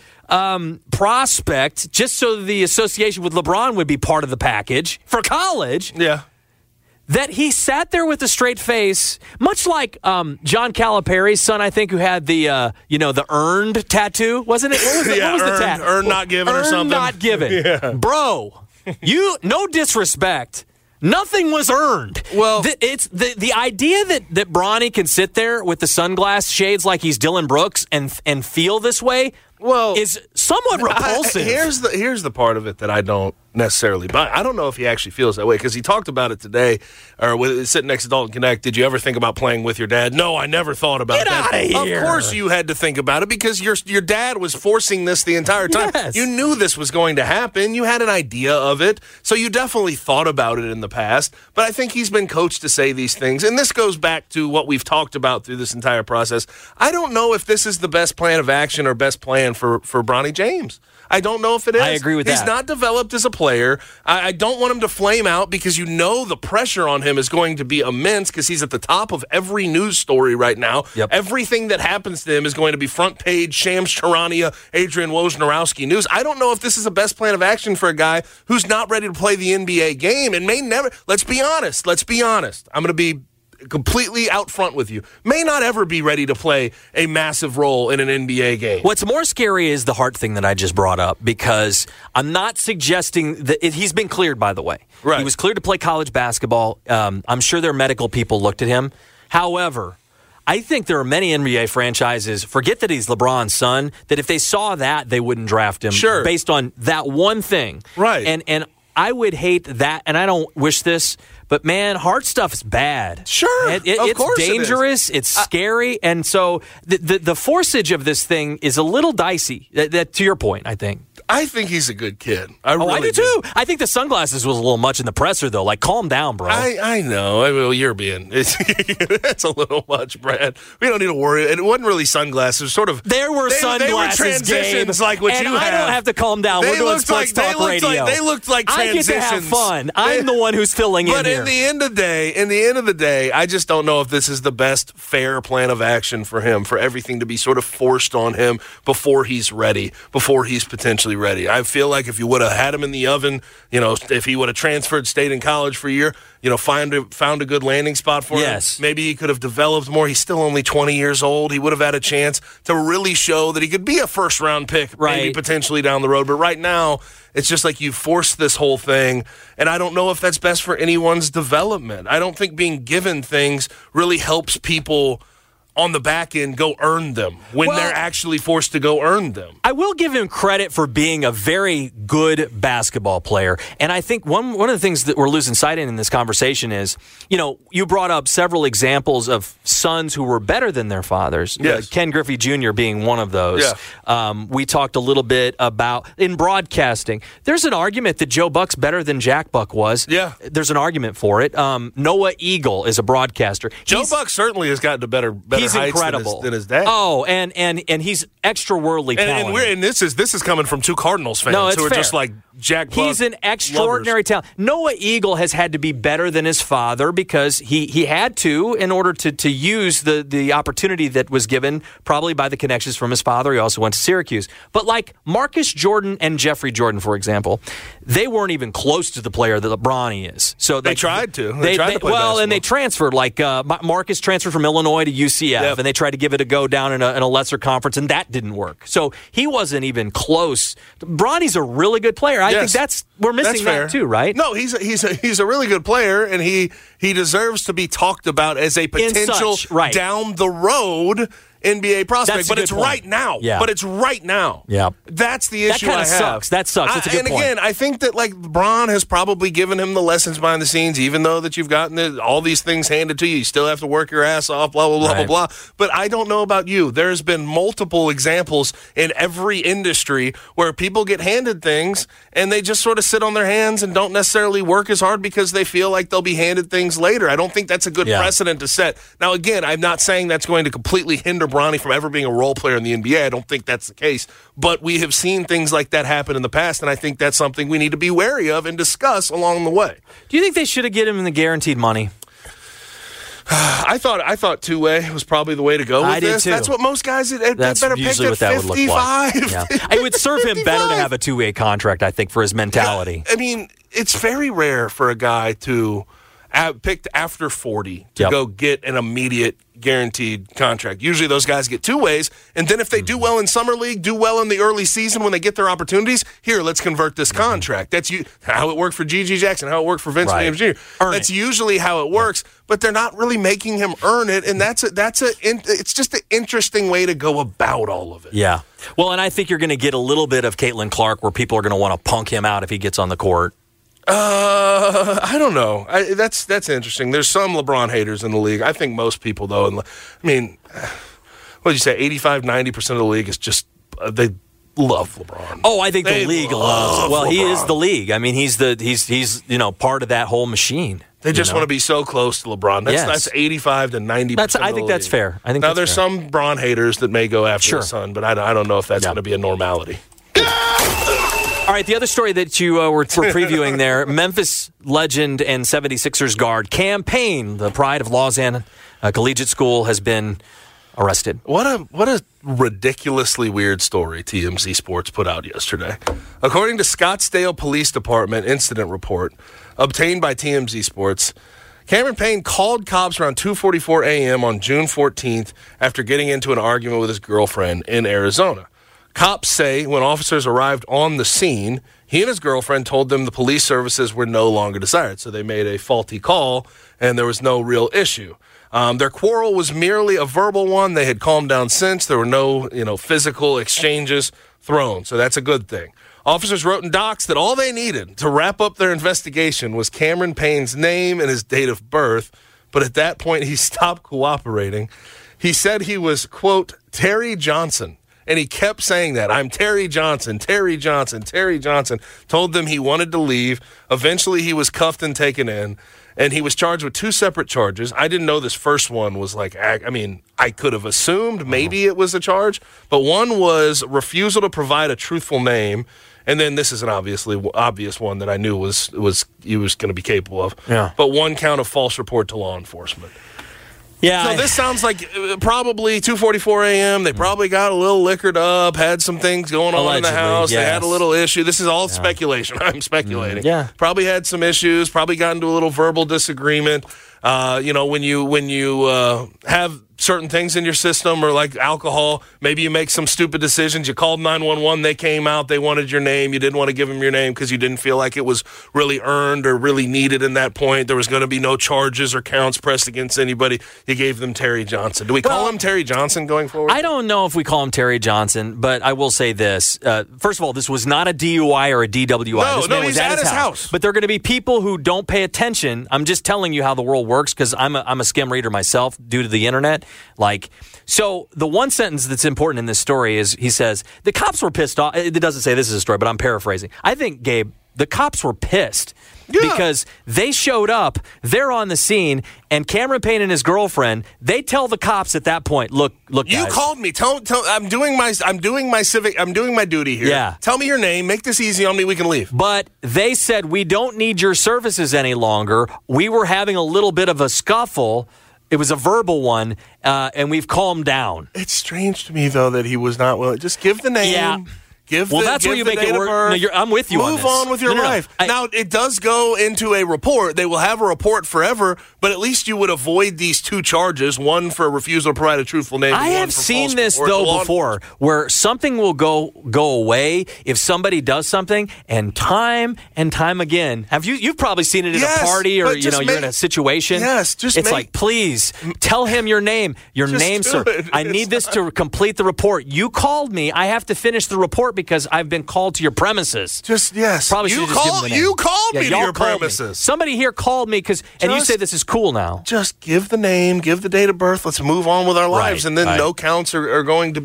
prospect just so the association with LeBron would be part of the package for college. Yeah. That he sat there with a straight face, much like John Calipari's son, I think, who had the earned tattoo, wasn't it? What was the tattoo? Earned not given or something. Earned not given. Yeah. Bro, no disrespect. Nothing was earned. Well, it's the idea that Bronny can sit there with the sunglass shades like he's Dylan Brooks and feel this way. Well, is somewhat repulsive. Here's the part of it that I don't necessarily buy. I don't know if he actually feels that way because he talked about it today, or sitting next to Dalton Knecht. Did you ever think about playing with your dad? No, I never thought about that. Get out of here. Of course you had to think about it because your dad was forcing this the entire time. Yes. You knew this was going to happen. You had an idea of it, so you definitely thought about it in the past. But I think he's been coached to say these things, and this goes back to what we've talked about through this entire process. I don't know if this is the best plan of action or best plan for Bronny James. I don't know if it is. I agree with that. He's not developed as a player. I don't want him to flame out because you know the pressure on him is going to be immense because he's at the top of every news story right now. Yep. Everything that happens to him is going to be front page, Shams Charania, Adrian Wojnarowski news. I don't know if this is the best plan of action for a guy who's not ready to play the NBA game and may never. Let's be honest. I'm going to be completely out front with you, may not ever be ready to play a massive role in an NBA game. What's more scary is the heart thing that I just brought up, because I'm not suggesting that he's been cleared, by the way. Right. He was cleared to play college basketball. I'm sure their medical people looked at him. However, I think there are many NBA franchises, forget that he's LeBron's son, that if they saw that, they wouldn't draft him based on that one thing. Right. And I would hate that, and I don't wish this, but man, heart stuff is bad. Sure, it's dangerous. It's scary, and so the forceage of this thing is a little dicey. That to your point, I think. I think he's a good kid. I do too. I think the sunglasses was a little much in the presser, though. Like, calm down, bro. I know. Well, you're being that's a little much, Brad. We don't need to worry. It wasn't really sunglasses. Sort of. There were sunglasses. They were transitions, like what and you have. I don't have to calm down. We're doing sports talk radio. They looked like transitions. I get to have fun. I'm the one who's filling in here. But in the end of the day, I just don't know if this is the best fair plan of action for him, for everything to be sort of forced on him before he's ready, before he's potentially ready. I feel like if you would have had him in the oven, if he would have transferred, stayed in college for a year, found a good landing spot for him. Maybe he could have developed more. He's still only 20 years old. He would have had a chance to really show that he could be a first-round pick, maybe potentially down the road. But right now, it's just like you forced this whole thing, and I don't know if that's best for anyone's development. I don't think being given things really helps people on the back end go earn them when they're actually forced to go earn them. I will give him credit for being a very good basketball player. And I think one of the things that we're losing sight in this conversation is, you brought up several examples of sons who were better than their fathers. Yes. Ken Griffey Jr. being one of those. Yeah. We talked a little bit about, in broadcasting, there's an argument that Joe Buck's better than Jack Buck was. Yeah. There's an argument for it. Noah Eagle is a broadcaster. Joe Buck certainly has gotten to better he's incredible than his dad. Oh, and he's extra worldly talented. And this is coming from two Cardinals fans who are just like Jack Buck. He's an extraordinary talent. Noah Eagle has had to be better than his father because he had to in order to use the opportunity that was given probably by the connections from his father. He also went to Syracuse. But like Marcus Jordan and Jeffrey Jordan, for example, they weren't even close to the player that Bronny is. So they tried to. They tried to play basketball. And they transferred. Like Marcus transferred from Illinois to UCF. Yep. And they tried to give it a go down in a lesser conference, and that didn't work. So he wasn't even close. Bronny's a really good player. I think we're missing that too, right? No, he's a really good player, and he deserves to be talked about as a potential down the road NBA prospect, but it's right now. Yeah. But it's right now. Yeah. That's the issue I have. That sucks. That's a good point. And again, I think that LeBron has probably given him the lessons behind the scenes, even though that you've gotten all these things handed to you. You still have to work your ass off, blah, blah, blah, blah, blah. But I don't know about you. There's been multiple examples in every industry where people get handed things and they just sort of sit on their hands and don't necessarily work as hard because they feel like they'll be handed things later. I don't think that's a good precedent to set. Now, again, I'm not saying that's going to completely hinder Bronny from ever being a role player in the NBA. I don't think that's the case. But we have seen things like that happen in the past, and I think that's something we need to be wary of and discuss along the way. Do you think they should have given him the guaranteed money? I thought two-way was probably the way to go with this. Too. That's what most guys That's better usually pick what at that 55. would look like. Yeah. It would serve him better to have a two-way contract, I think, for his mentality. Yeah, I mean, it's very rare for a guy to pick after 40 to go get an immediate guaranteed contract. Usually those guys get two ways, and then if they do well in summer league, do well in the early season when they get their opportunities, here, let's convert this contract. That's how it worked for G.G. Jackson, how it worked for Vince Williams Jr. That's usually how it works, but they're not really making him earn it, and it's just an interesting way to go about all of it. Yeah. Well, and I think you're going to get a little bit of Caitlin Clark where people are going to want to punk him out if he gets on the court. I don't know. That's interesting. There's some LeBron haters in the league. I think most people, though, what did you say? 85-90% of the league is just they love LeBron. Oh, I think the league loves. Well, LeBron. He is the league. I mean, he's part of that whole machine. They just want to be so close to LeBron. That's 85 to 90%. I think that's fair. Now there's some Bron haters that may go after his son, but I don't know if that's going to be a normality. All right, the other story that you were previewing there, Memphis legend and 76ers guard Cam Payne, the pride of Lausanne Collegiate School, has been arrested. What a ridiculously weird story TMZ Sports put out yesterday. According to Scottsdale Police Department incident report obtained by TMZ Sports, Cameron Payne called cops around 2:44 a.m. on June 14th after getting into an argument with his girlfriend in Arizona. Cops say when officers arrived on the scene, he and his girlfriend told them the police services were no longer desired. So they made a faulty call, and there was no real issue. Their quarrel was merely a verbal one. They had calmed down since. There were no, physical exchanges thrown. So that's a good thing. Officers wrote in docs that all they needed to wrap up their investigation was Cameron Payne's name and his date of birth. But at that point, he stopped cooperating. He said he was, quote, Terry Johnson. And he kept saying that. I'm Terry Johnson, Terry Johnson, Terry Johnson. Told them he wanted to leave. Eventually, he was cuffed and taken in. And he was charged with two separate charges. I didn't know this first one was I could have assumed maybe it was a charge. But one was refusal to provide a truthful name. And then this is an obvious one that I knew he was going to be capable of. Yeah. But one count of false report to law enforcement. Yeah. So this sounds like probably 2:44 a.m. They probably got a little liquored up, had some things going on in the house. Yes. They had a little issue. This is all speculation. I'm speculating. Yeah. Probably had some issues. Probably got into a little verbal disagreement. When you have certain things in your system or like alcohol, maybe you make some stupid decisions. You called 911, they came out, they wanted your name. You didn't want to give them your name because you didn't feel like it was really earned or really needed in that point. There was going to be no charges or counts pressed against anybody. You gave them Terry Johnson. Do we call him Terry Johnson going forward? I don't know if we call him Terry Johnson, but I will say this. First of all, this was not a DUI or a DWI. No, he's at his house. But there are going to be people who don't pay attention. I'm just telling you how the world works because I'm a skim reader myself due to the internet. So the one sentence that's important in this story is he says, the cops were pissed off. It doesn't say this is a story, but I'm paraphrasing. I think, Gabe, the cops were pissed because they showed up, they're on the scene, and Cameron Payne and his girlfriend, they tell the cops at that point, look, guys. You called me. Tell I'm doing my duty here. Yeah. Tell me your name. Make this easy on me. We can leave. But they said, we don't need your services any longer. We were having a little bit of a scuffle. It was a verbal one, and we've calmed down. It's strange to me, though, that he was not willing. Just give the name. Yeah. That's where you make it work. No, I'm with you on this. Move on with your life. Now, it does go into a report. They will have a report forever, but at least you would avoid these two charges, one for refusal to provide a truthful name. I have seen this, though, before, where something will go away if somebody does something, and time again. You've probably seen it at a party or you're in a situation. Yes, like, please, tell him your name. Your name, sir. I need this to complete the report. You called me. I have to finish the report because I've been called to your premises. Probably should just give them the name. You called me to your premises. Somebody here called me and you say this is cool now. Just give the name, give the date of birth. Let's move on with our lives, and then no counts are going to be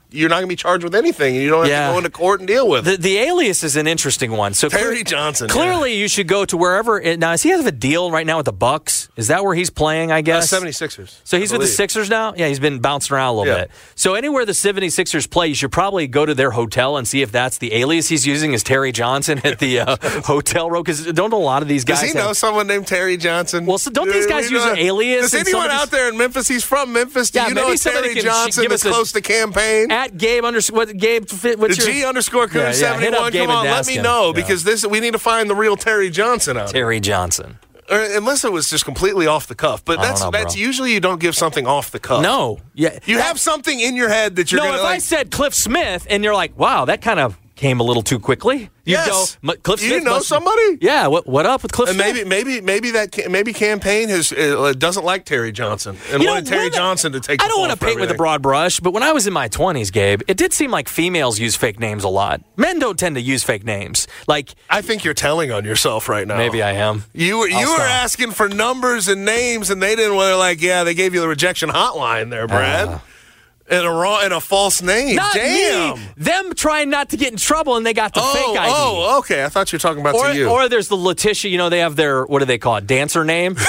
you're not going to be charged with anything, and you don't have to go into court and deal with it. The alias is an interesting one. So Terry Johnson. Clearly, you should go to wherever. Now, does he have a deal right now with the Bucks? Is that where he's playing, I guess? 76ers. So he's with the Sixers now? Yeah, he's been bouncing around a little bit. So anywhere the 76ers play, you should probably go to their hotel and see if that's the alias he's using is Terry Johnson at the hotel room. Because don't a lot of these guys Does he know someone named Terry Johnson? Well, so don't these guys use an alias? Does anyone out there in Memphis? He's from Memphis. Do you know Terry Johnson is close to Campaign? At Gabe _Coon G_Coon71. Come on, let me know because we need to find the real Terry Johnson out. Terry Johnson. Unless it was just completely off the cuff. But that's usually you don't give something off the cuff. No. Yeah. You have something in your head that you're going to I said Cliff Smith and you're like, wow, that kind of came a little too quickly. Yes. Cliff Smith. You know somebody? Yeah. What up with Cliff Smith? Maybe Campaign doesn't like Terry Johnson and wanted Terry Johnson to take. I don't want to paint with a broad brush, but when I was in my 20s, Gabe, it did seem like females use fake names a lot. Men don't tend to use fake names. Like I think you're telling on yourself right now. Maybe I am. You were asking for numbers and names, and they didn't. They gave you the rejection hotline there, Brad. And a false name. Not Damn. Me. Them trying not to get in trouble, and they got the fake ID. Oh, okay. I thought you were talking about to you. Or there's the Letitia. They have their, what do they call it, dancer name?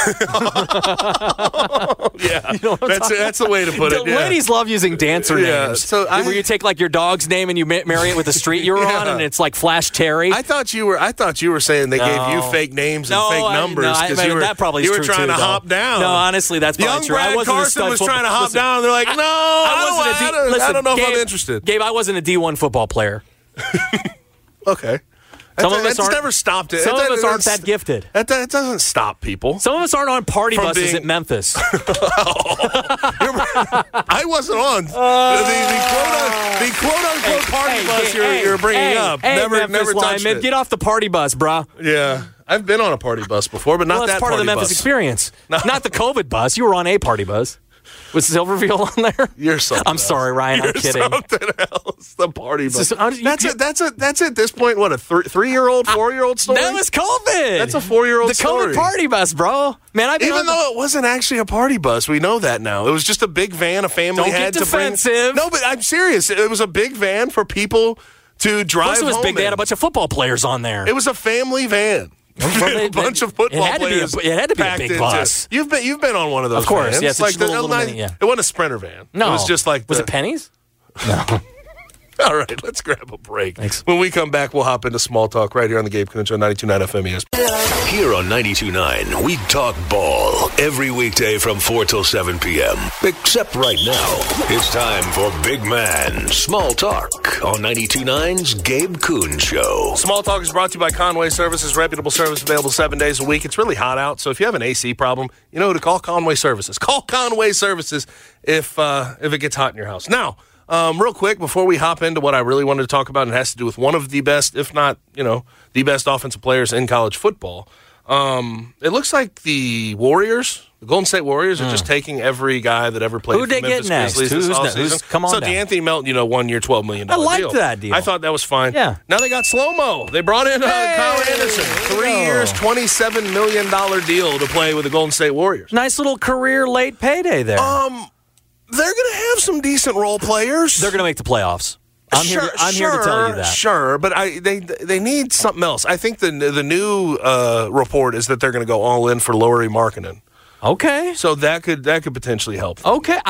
Yeah. That's the way to put it. Ladies love using dancer names. So where you take like your dog's name and you marry it with the street you're on, and it's like Flash Terry. I thought you were saying they gave you fake names and fake numbers because you were trying to hop down. No, honestly, that's probably true. Young Brad Carson was trying to hop down, and they're like, no. I don't know if I'm interested. Gabe, I wasn't a D1 football player. Okay. Some of us never stopped it. Some of us aren't that gifted. That doesn't stop people. Some of us aren't on party buses at Memphis. I wasn't on the quote-unquote party bus you're bringing up. Never touched it. Get off the party bus, brah. Yeah. I've been on a party bus before, but not that party bus. That's part of the Memphis experience. Not the COVID bus. You were on a party bus. Was Silverfield on there? You're something I'm sorry, Ryan. I'm kidding. Something else. The party bus. That's at this point. What, a 3-year-old, 4-year-old story? That was COVID. That's a 4-year-old story. The COVID party bus, bro. Man, even though it wasn't actually a party bus, we know that now. It was just a big van a family had to bring. Don't get defensive. No, but I'm serious. It was a big van for people to drive home. Plus, it was big. They had a bunch of football players on there. It was a family van. A bunch of football players. It had to be a big bus. You've been on one of those. Of course, vans. yes. Like it wasn't a Sprinter van. No, it was just like. Was it Penny's? No. All right, let's grab a break. Thanks. When we come back, we'll hop into small talk right here on the Gabe Kuhn Show, 92.9 FM ESPN. Here on 92.9, we talk ball every weekday from 4 till 7 p.m. Except right now, it's time for Big Man Small Talk on 92.9's Gabe Kuhn Show. Small Talk is brought to you by Conway Services, reputable service available 7 days a week. It's really hot out, so if you have an AC problem, you know who to call. Conway Services. Call Conway Services if it gets hot in your house. Now, real quick, before we hop into what I really wanted to talk about, and it has to do with one of the best, if not, the best offensive players in college football. It looks like the Golden State Warriors, are just taking every guy that ever played for the Memphis Grizzlies this offseason. Come on so down. DeAnthony Melton, 1 year, $12 million deal. I liked that deal. I thought that was fine. Yeah. Now they got slow-mo. They brought in Kyle Anderson. 3 years, $27 million deal to play with the Golden State Warriors. Nice little career late payday there. They're going to have some decent role players. They're going to make the playoffs. I'm here to tell you that. Sure, but they need something else. I think the new report is that they're going to go all in for Lauri Markkanen. Okay. So that could potentially help them. Okay.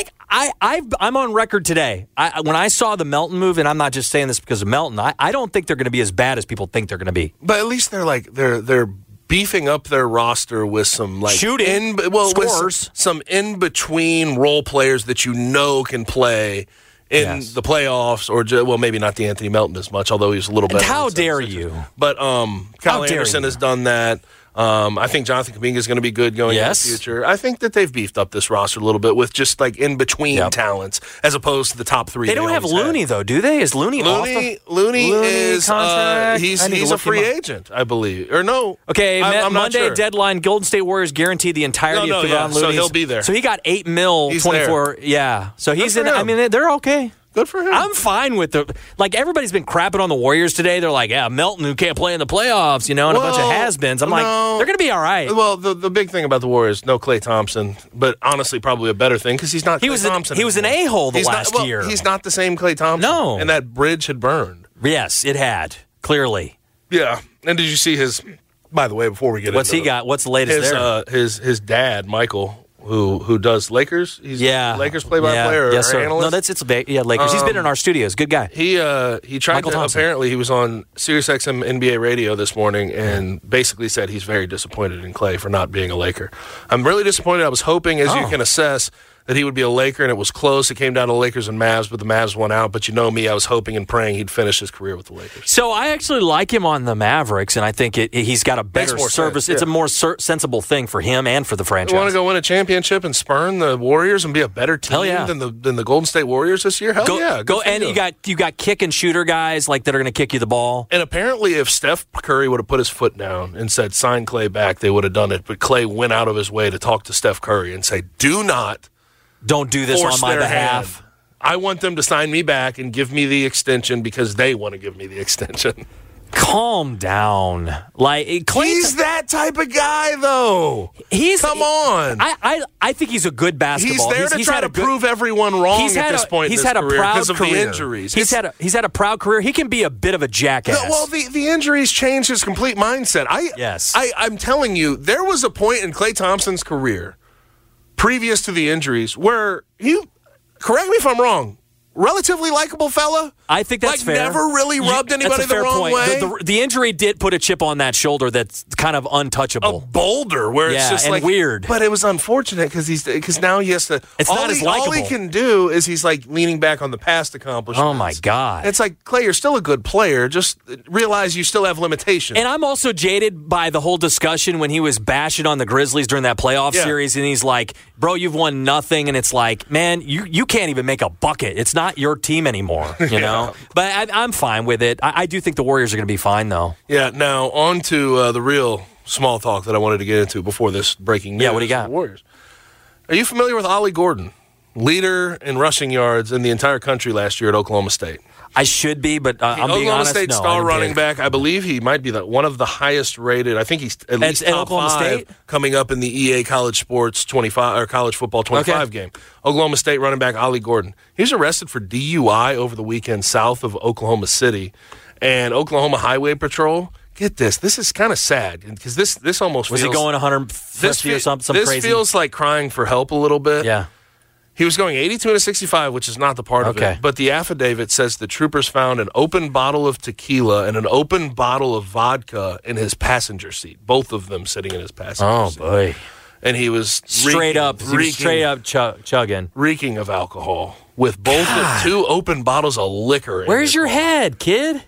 I'm on record today. When I saw the Melton move, and I'm not just saying this because of Melton, I don't think they're going to be as bad as people think they're going to be. But at least they're beefing up their roster with some shooting, scores, some in between role players that can play in the playoffs, or maybe not DeAnthony Melton as much, although he's a little better. How dare you? But Kyle Anderson has done that. I think Jonathan Kuminga is going to be good going in the future. I think that they've beefed up this roster a little bit with just in between talents as opposed to the top three. They don't have Looney though, do they? Is Looney off? Looney is he's a free agent, I believe, or no? Okay, I'm Monday not sure. Deadline. Golden State Warriors guaranteed the entirety of Kevon Looney. So he'll be there. So he got $8 million, 24. There. Yeah, so he's in. I mean, they're okay. Good for him. I'm fine with everybody's been crapping on the Warriors today. They're like, yeah, Melton who can't play in the playoffs, and a bunch of has-beens. I'm like, they're going to be all right. Well, the big thing about the Warriors, no Klay Thompson, but honestly, probably a better thing because he's not Klay Thompson. He was an a-hole last year. He's not the same Klay Thompson. No. And that bridge had burned. Yes, it had, clearly. Yeah. And did you see his, by the way, before we get What's he got? What's the latest there? His dad, Michael, who does Lakers. He's Lakers play-by-play or yes, sir. analyst. No, Lakers. He's been in our studios. Good guy. He tried Michael to, Thompson. apparently he was on SiriusXM NBA radio this morning and basically said he's very disappointed in Klay for not being a Laker. I'm really disappointed. I was hoping, as you can assess, that he would be a Laker, and it was close. It came down to the Lakers and Mavs, but the Mavs won out. But you know me, I was hoping and praying he'd finish his career with the Lakers. So I actually like him on the Mavericks, and I think he's got a better service. Sense, yeah. It's a more sensible thing for him and for the franchise. You want to go win a championship and spurn the Warriors and be a better team than the Golden State Warriors this year? Yeah. Go, and you got kick and shooter guys that are going to kick you the ball. And apparently if Steph Curry would have put his foot down and said, sign Klay back, they would have done it. But Klay went out of his way to talk to Steph Curry and say, Don't do this on my behalf. Hand. I want them to sign me back and give me the extension because they want to give me the extension. Calm down. He's that type of guy, though. Come on. I think he's a good basketball. He's there to try to prove everyone wrong at this point in his career because of the injuries. He's had a proud career. He can be a bit of a jackass. Well, the injuries changed his complete mindset. I'm telling you, there was a point in Klay Thompson's career previous to the injuries where correct me if I'm wrong, relatively likable fella. I think that's fair. Never really rubbed anybody the wrong way. The injury did put a chip on that shoulder that's kind of untouchable. A boulder where it's just and weird. But it was unfortunate because now he has to. It's not as likable. All he can do is he's leaning back on the past accomplishments. Oh my God! It's like, Klay, you're still a good player. Just realize you still have limitations. And I'm also jaded by the whole discussion when he was bashing on the Grizzlies during that playoff series, and he's like, "Bro, you've won nothing," and it's like, "Man, you can't even make a bucket. It's not your team anymore." You know. But I'm fine with it. I do think the Warriors are going to be fine, though. Yeah, now on to the real small talk that I wanted to get into before this breaking news. Yeah, what do you got? The Warriors. Are you familiar with Ollie Gordon, leader in rushing yards in the entire country last year at Oklahoma State? I should be, but I'm being honest. Oklahoma State star running back. I believe he might be one of the highest rated. I think he's at least top Oklahoma 5 State? coming up in the EA College Sports 25 or College Football 25 game. Oklahoma State running back Ollie Gordon. He was arrested for DUI over the weekend south of Oklahoma City, and Oklahoma Highway Patrol. Get this. This is kind of sad because this almost was feels, he going 150 or something this crazy? This feels like crying for help a little bit. Yeah. He was going 82 and 65, which is not the part of it. But the affidavit says the troopers found an open bottle of tequila and an open bottle of vodka in his passenger seat. Both of them sitting in his passenger seat. Oh, boy. And he was straight up chugging. Reeking of alcohol with both 2 open bottles of liquor. Where's your head, kid?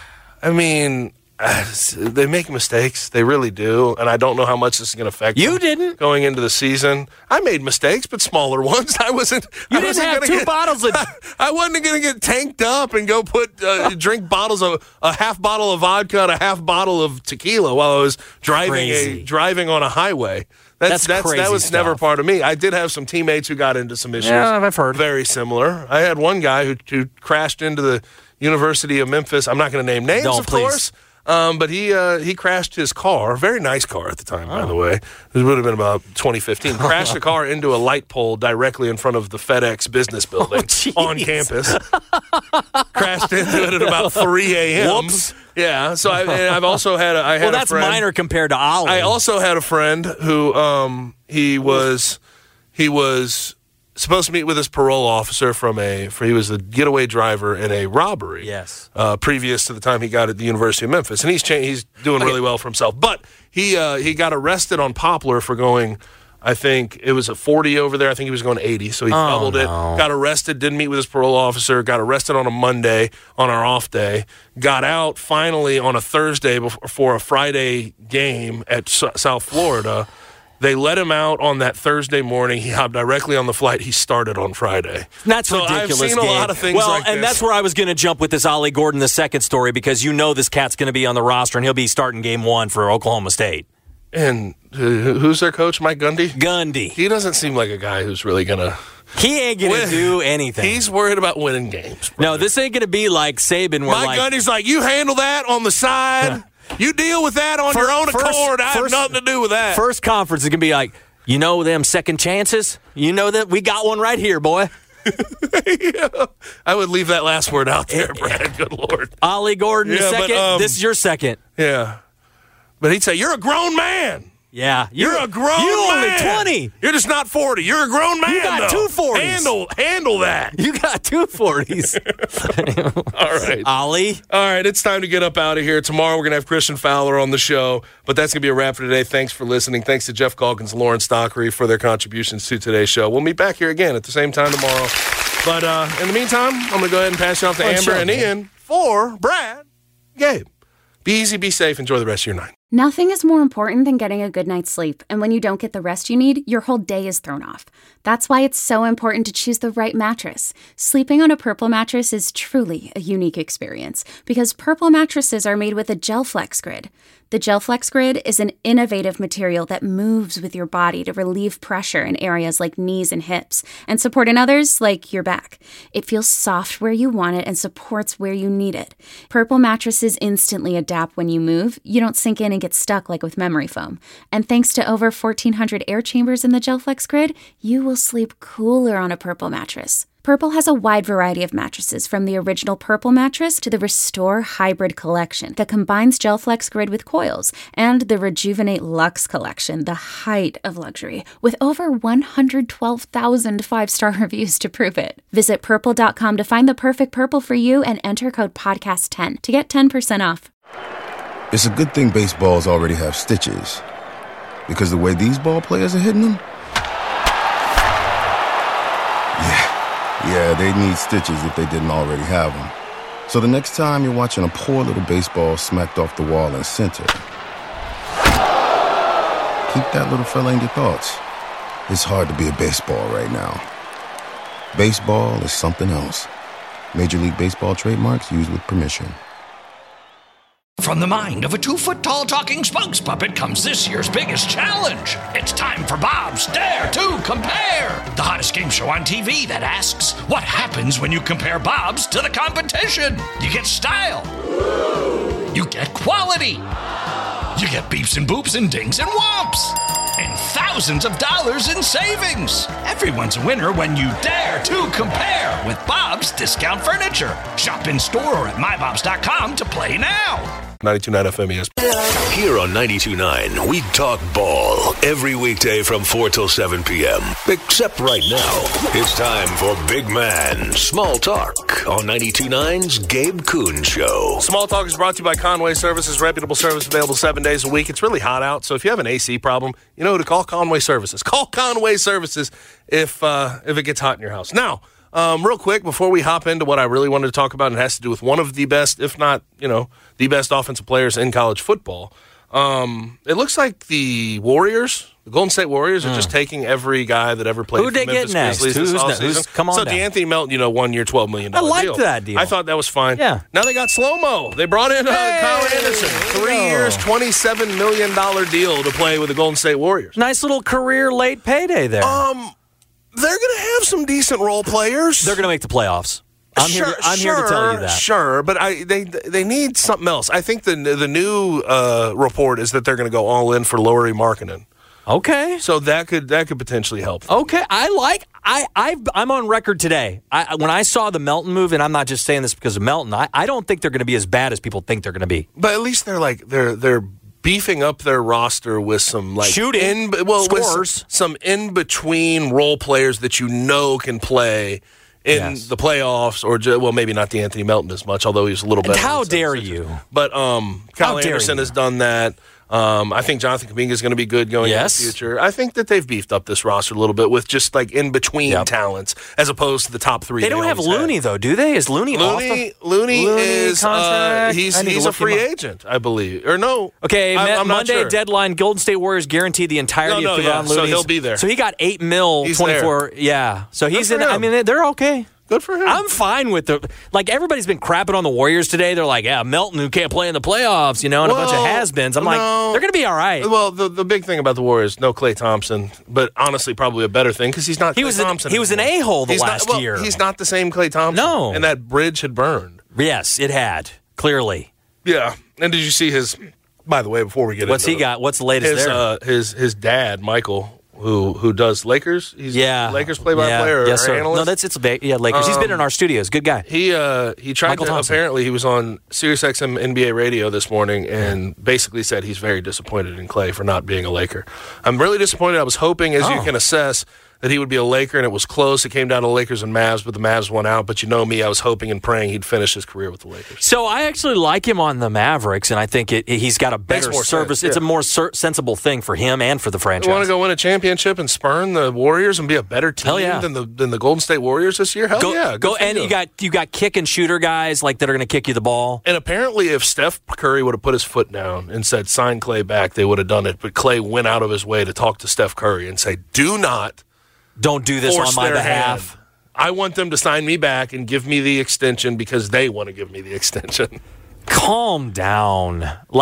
I mean, they make mistakes. They really do. And I don't know how much this is going to affect you them didn't going into the season. I made mistakes, but smaller ones. I wasn't have 2 bottles of. I wasn't going to get tanked up and go drink bottles of a half bottle of vodka and a half bottle of tequila while I was driving on a highway. That's crazy. That was never part of me. I did have some teammates who got into some issues. Yeah, I've heard. Very similar. I had one guy who crashed into the University of Memphis. I'm not going to name names, of course. But he crashed his car, very nice car at the time, by the way. It would have been about 2015. Crashed the car into a light pole directly in front of the FedEx business building on campus. Crashed into it at about 3 a.m. Whoops. Yeah, so I've also had a friend. That's minor compared to Ollie. I also had a friend who he was supposed to meet with his parole officer he was a getaway driver in a robbery. Yes. Previous to the time he got at the University of Memphis, and he's doing really well for himself. But he got arrested on Poplar for going. I think it was a 40 over there. I think he was going 80, so he doubled it. Got arrested, didn't meet with his parole officer, got arrested on a Monday on our off day, got out finally on a Thursday for a Friday game at South Florida. They let him out on that Thursday morning. He hopped directly on the flight. He started on Friday. That's ridiculous. I've seen a lot of things like this. And that's where I was going to jump with this Ollie Gordon, the second story, because this cat's going to be on the roster, and he'll be starting game 1 for Oklahoma State. And who's their coach, Mike Gundy? Gundy. He doesn't seem like a guy who's really going to... He ain't going to do anything. He's worried about winning games. Brother. No, this ain't going to be like Saban where Mike Gundy's like, you handle that on the side. You deal with that on your own accord. I have nothing to do with that. First conference is going to be like, you know them second chances? You know that we got one right here, boy. Yeah. I would leave that last word out there, Brad. Good Lord. Ollie Gordon, the second. This is your second. Yeah. But he'd say, you're a grown man. Yeah. You're a grown man. You're only 20. You're just not 40. You're a grown man, You got though. 2 40s. Handle that. You got 2 40s. All right. Ollie. All right, it's time to get up out of here. Tomorrow we're going to have Christian Fowler on the show, but that's going to be a wrap for today. Thanks for listening. Thanks to Jeff Calkins and Lauren Stockery for their contributions to today's show. We'll meet back here again at the same time tomorrow. But in the meantime, I'm going to go ahead and pass you off to Amber and Ian for Brad, Gabe. Be easy, be safe. Enjoy the rest of your night. Nothing is more important than getting a good night's sleep, and when you don't get the rest you need, your whole day is thrown off. That's why it's so important to choose the right mattress. Sleeping on a Purple mattress is truly a unique experience because Purple mattresses are made with a GelFlex Grid. The GelFlex Grid is an innovative material that moves with your body to relieve pressure in areas like knees and hips and support in others like your back. It feels soft where you want it and supports where you need it. Purple mattresses instantly adapt when you move. You don't sink in and get stuck like with memory foam. And thanks to over 1,400 air chambers in the GelFlex Grid, you will sleep cooler on a Purple mattress. Purple has a wide variety of mattresses, from the original Purple mattress to the Restore Hybrid collection that combines GelFlex Grid with coils, and the Rejuvenate Luxe collection, the height of luxury, with over 112,000 5-star reviews to prove it. Visit Purple.com to find the perfect Purple for you and enter code PODCAST10 to get 10% off. It's a good thing baseballs already have stitches, because the way these ball players are hitting them, yeah, they'd need stitches if they didn't already have them. So the next time you're watching a poor little baseball smacked off the wall in center, keep that little fella in your thoughts. It's hard to be a baseball right now. Baseball is something else. Major League Baseball trademarks used with permission. From the mind of a 2-foot-tall talking spokes puppet comes this year's biggest challenge. It's time for Bob's Dare to Compare, the hottest game show on TV that asks, what happens when you compare Bob's to the competition? You get style. You get quality. You get beeps and boops and dings and whomps. And thousands of dollars in savings. Everyone's a winner when you dare to compare with Bob's Discount Furniture. Shop in store or at mybobs.com to play now. 92.9 FM ESPN. Here on 92.9, we talk ball every weekday from 4 till 7 p.m. Except right now, it's time for Big Man Small Talk on 92.9's Gabe Kuhn Show. Small Talk is brought to you by Conway Services, reputable service available 7 days a week. It's really hot out, so if you have an AC problem, you know who to call. Conway Services. Call Conway Services if it gets hot in your house. Now, real quick, before we hop into what I really wanted to talk about, and it has to do with one of the best, if not, the best offensive players in college football. It looks like the Warriors, the Golden State Warriors, are just taking every guy that ever played for the Memphis Grizzlies this offseason. Come on so down. DeAnthony Melton, 1 year, $12 million deal. I liked that deal. I thought that was fine. Yeah. Now they got slow-mo. They brought in Kyle Anderson. 3 years, $27 million deal to play with the Golden State Warriors. Nice little career late payday there. They're going to have some decent role players. They're going to make the playoffs. I'm here to tell you that. Sure, but they need something else. I think the new report is that they're going to go all in for Lauri Markkanen. Okay. So that could potentially help them. Okay. I'm on record today. When I saw the Melton move, and I'm not just saying this because of Melton, I don't think they're going to be as bad as people think they're going to be. But at least they're beefing up their roster with some shooting, scores, with some in between role players that can play in the playoffs, or maybe not DeAnthony Melton as much, although he's a little better. How dare you? But Kyle Anderson has done that. I think Jonathan Kuminga is going to be good going into the future. I think that they've beefed up this roster a little bit with just in between talents as opposed to the top three. They don't have Looney though, do they? Is Looney off? Looney is he's a free agent, I believe, or no? Okay, I'm Monday not sure. Deadline. Golden State Warriors guaranteed the entirety of Kevon Looney, so he'll be there. So he got $8 million, 24. There. Yeah, so he's in. Him. I mean, they're okay. Good for him. I'm fine with everybody's been crapping on the Warriors today. They're like, yeah, Melton who can't play in the playoffs, and a bunch of has-beens. I'm like, they're going to be all right. Well, the big thing about the Warriors, no Klay Thompson, but honestly, probably a better thing because he's not Klay Thompson. He was an a-hole last year. He's not the same Klay Thompson. No. And that bridge had burned. Yes, it had, clearly. Yeah. And did you see his, by the way, before we get What's he got? What's the latest there? His dad, Michael, who does Lakers. He's Lakers play-by-play or analyst. No, Lakers. He's been in our studios. Good guy. He tried Michael to Thompson. Apparently he was on SiriusXM NBA radio this morning and basically said he's very disappointed in Klay for not being a Laker. I'm really disappointed. I was hoping, as you can assess, that he would be a Laker, and it was close. It came down to Lakers and Mavs, but the Mavs won out. But you know me, I was hoping and praying he'd finish his career with the Lakers. So I actually like him on the Mavericks, and I think he's got a better service. It's a more sensible thing for him and for the franchise. You want to go win a championship and spurn the Warriors and be a better team than the Golden State Warriors this year? Hell yeah. Go, and you got kick and shooter guys that are going to kick you the ball. And apparently if Steph Curry would have put his foot down and said, sign Klay back, they would have done it. But Klay went out of his way to talk to Steph Curry and say, don't do this on my behalf. Hand. I want them to sign me back and give me the extension because they want to give me the extension. Calm down.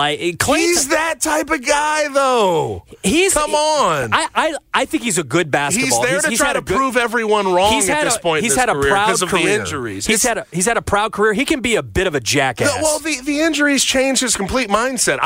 He's that type of guy, though. Come on. I think he's a good basketball. He's there to try to prove everyone wrong at this point in his career because of the injuries. He's had a proud career. He can be a bit of a jackass. Well, the injuries changed his complete mindset.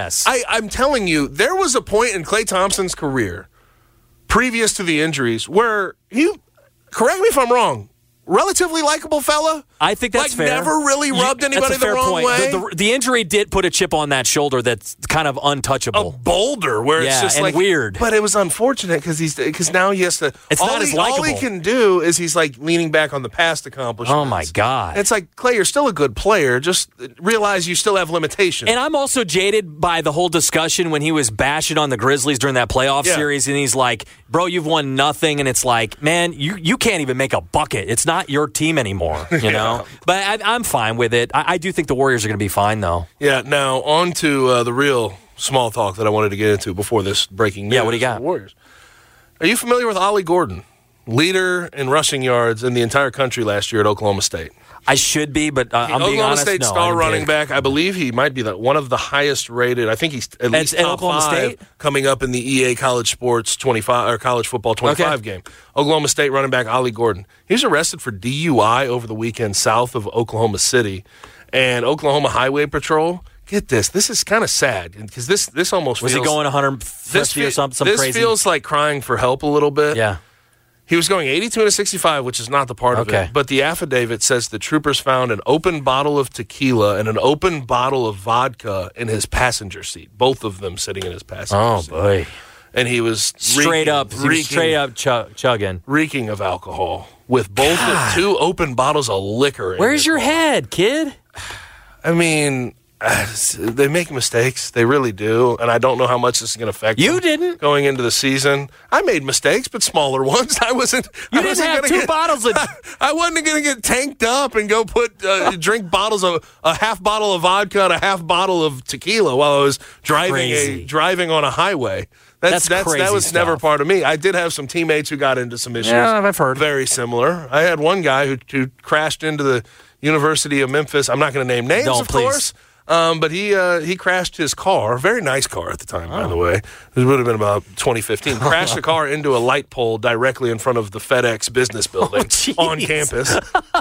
I'm telling you, there was a point in Klay Thompson's career previous to the injuries where he, correct me if I'm wrong, relatively likable fella. I think that's fair. Never really rubbed anybody the wrong way. The injury did put a chip on that shoulder that's kind of untouchable. A boulder where it's just and weird. But it was unfortunate because now he has to. It's not as likable. All he can do is he's leaning back on the past accomplishments. Oh my God! It's like, Klay, you're still a good player. Just realize you still have limitations. And I'm also jaded by the whole discussion when he was bashing on the Grizzlies during that playoff series, and he's like, "Bro, you've won nothing," and it's like, "Man, you can't even make a bucket. It's not your team anymore." You know, but I'm fine with it. I do think the Warriors are going to be fine, though. Yeah, now on to the real small talk that I wanted to get into before this breaking news. Yeah, what do you got? The Warriors. Are you familiar with Ollie Gordon, leader in rushing yards in the entire country last year at Oklahoma State? I should be, but I'm being honest. Oklahoma State star running back. I believe he might be one of the highest rated. I think he's at least top Oklahoma 5 State? Coming up in the EA College Sports 25 or College Football 25 game. Oklahoma State running back Ollie Gordon. He was arrested for DUI over the weekend south of Oklahoma City, and Oklahoma Highway Patrol. Get this. This is kind of sad because this almost was feels, he going 150 or something this crazy? This feels like crying for help a little bit. Yeah. He was going 82 and a 65, which is not the part of it. But the affidavit says the troopers found an open bottle of tequila and an open bottle of vodka in his passenger seat, both of them sitting in his passenger seat. Oh, boy. And he was straight up chugging. Reeking of alcohol with both 2 open bottles of liquor. Where's your head, kid? I mean, they make mistakes. They really do. And I don't know how much this is going to affect You them didn't. Going into the season. I made mistakes, but smaller ones. I wasn't have 2 bottles of... I wasn't going to get tanked up and go drink bottles of a half bottle of vodka and a half bottle of tequila while I was driving on a highway. That's crazy. That was never part of me. I did have some teammates who got into some issues. Yeah, I've heard. Very similar. I had one guy who crashed into the University of Memphis. I'm not going to name names, of course. But he crashed his car, very nice car at the time, by the way. It would have been about 2015. Crashed the car into a light pole directly in front of the FedEx business building on campus.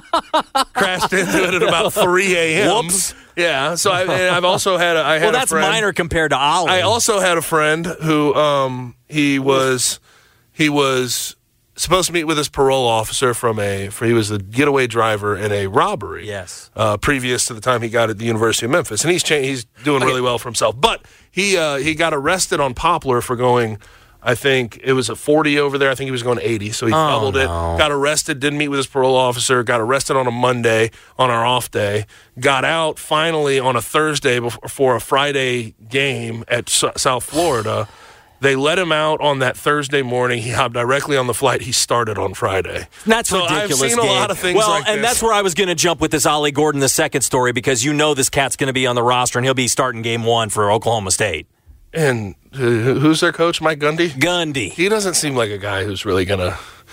Crashed into it at about 3 a.m. Whoops. Yeah, so I've also had a friend. That's minor compared to Ollie. I also had a friend who he was supposed to meet with his parole officer he was a getaway driver in a robbery. Yes. Previous to the time he got at the University of Memphis, and he's doing really well for himself. But he got arrested on Poplar for going. I think it was a 40 over there. I think he was going 80, so he doubled it. Got arrested, didn't meet with his parole officer, got arrested on a Monday on our off day, got out finally on a Thursday for a Friday game at South Florida. They let him out on that Thursday morning. He hopped directly on the flight. He started on Friday. That's ridiculous. I've seen a lot of things like this. And that's where I was going to jump with this Ollie Gordon, the second story, because this cat's going to be on the roster, and he'll be starting game 1 for Oklahoma State. And who's their coach, Mike Gundy? Gundy. He doesn't seem like a guy who's really going to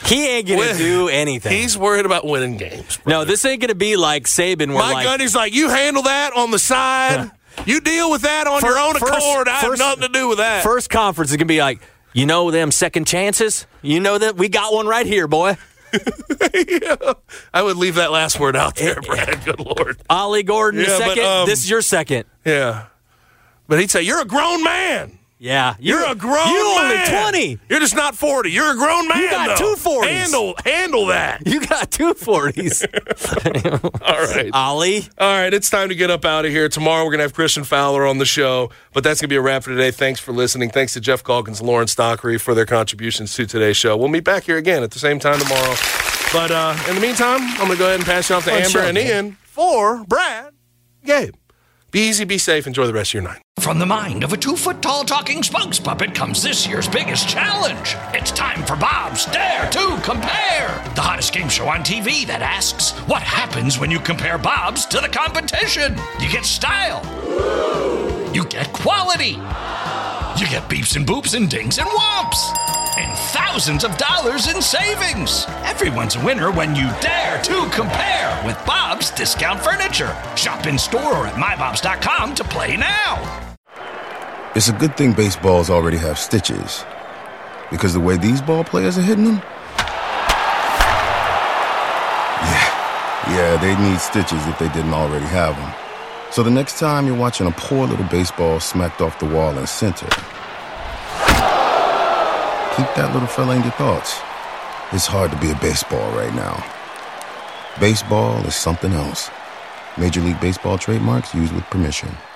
He ain't going to do anything. He's worried about winning games. Brother. No, this ain't going to be like Saban where Mike Gundy's like, you handle that on the side. Yeah. You deal with that on your own accord. I have nothing to do with that. First conference is going to be like, you know them second chances? You know that? We got one right here, boy. Yeah. I would leave that last word out there, Brad. Good Lord. Ollie Gordon, second. This is your second. Yeah. But he'd say, you're a grown man. Yeah. You're a grown man. You only 20. You're just not 40. You're a grown man, You got though. 2 40s. Handle that. You got 2 40s. All right. Ollie. All right, it's time to get up out of here. Tomorrow we're going to have Christian Fowler on the show, but that's going to be a wrap for today. Thanks for listening. Thanks to Jeff Calkins and Lauren Stockery for their contributions to today's show. We'll meet back here again at the same time tomorrow. But in the meantime, I'm going to go ahead and pass you off to Amber and Ian for Brad, Gabe. Be easy, be safe, enjoy the rest of your night. From the mind of a 2-foot-tall talking spokes puppet comes this year's biggest challenge. It's time for Bob's Dare to Compare, the hottest game show on TV that asks, what happens when you compare Bob's to the competition? You get style. You get quality. You get beeps and boops and dings and whomps. And thousands of dollars in savings. Everyone's a winner when you dare to compare with Bob's Discount Furniture. Shop in store or at mybobs.com to play now. It's a good thing baseballs already have stitches, because the way these ball players are hitting them, yeah, they'd need stitches if they didn't already have them. So the next time you're watching a poor little baseball smacked off the wall in center, keep that little fella in your thoughts. It's hard to be a baseball right now. Baseball is something else. Major League Baseball trademarks used with permission.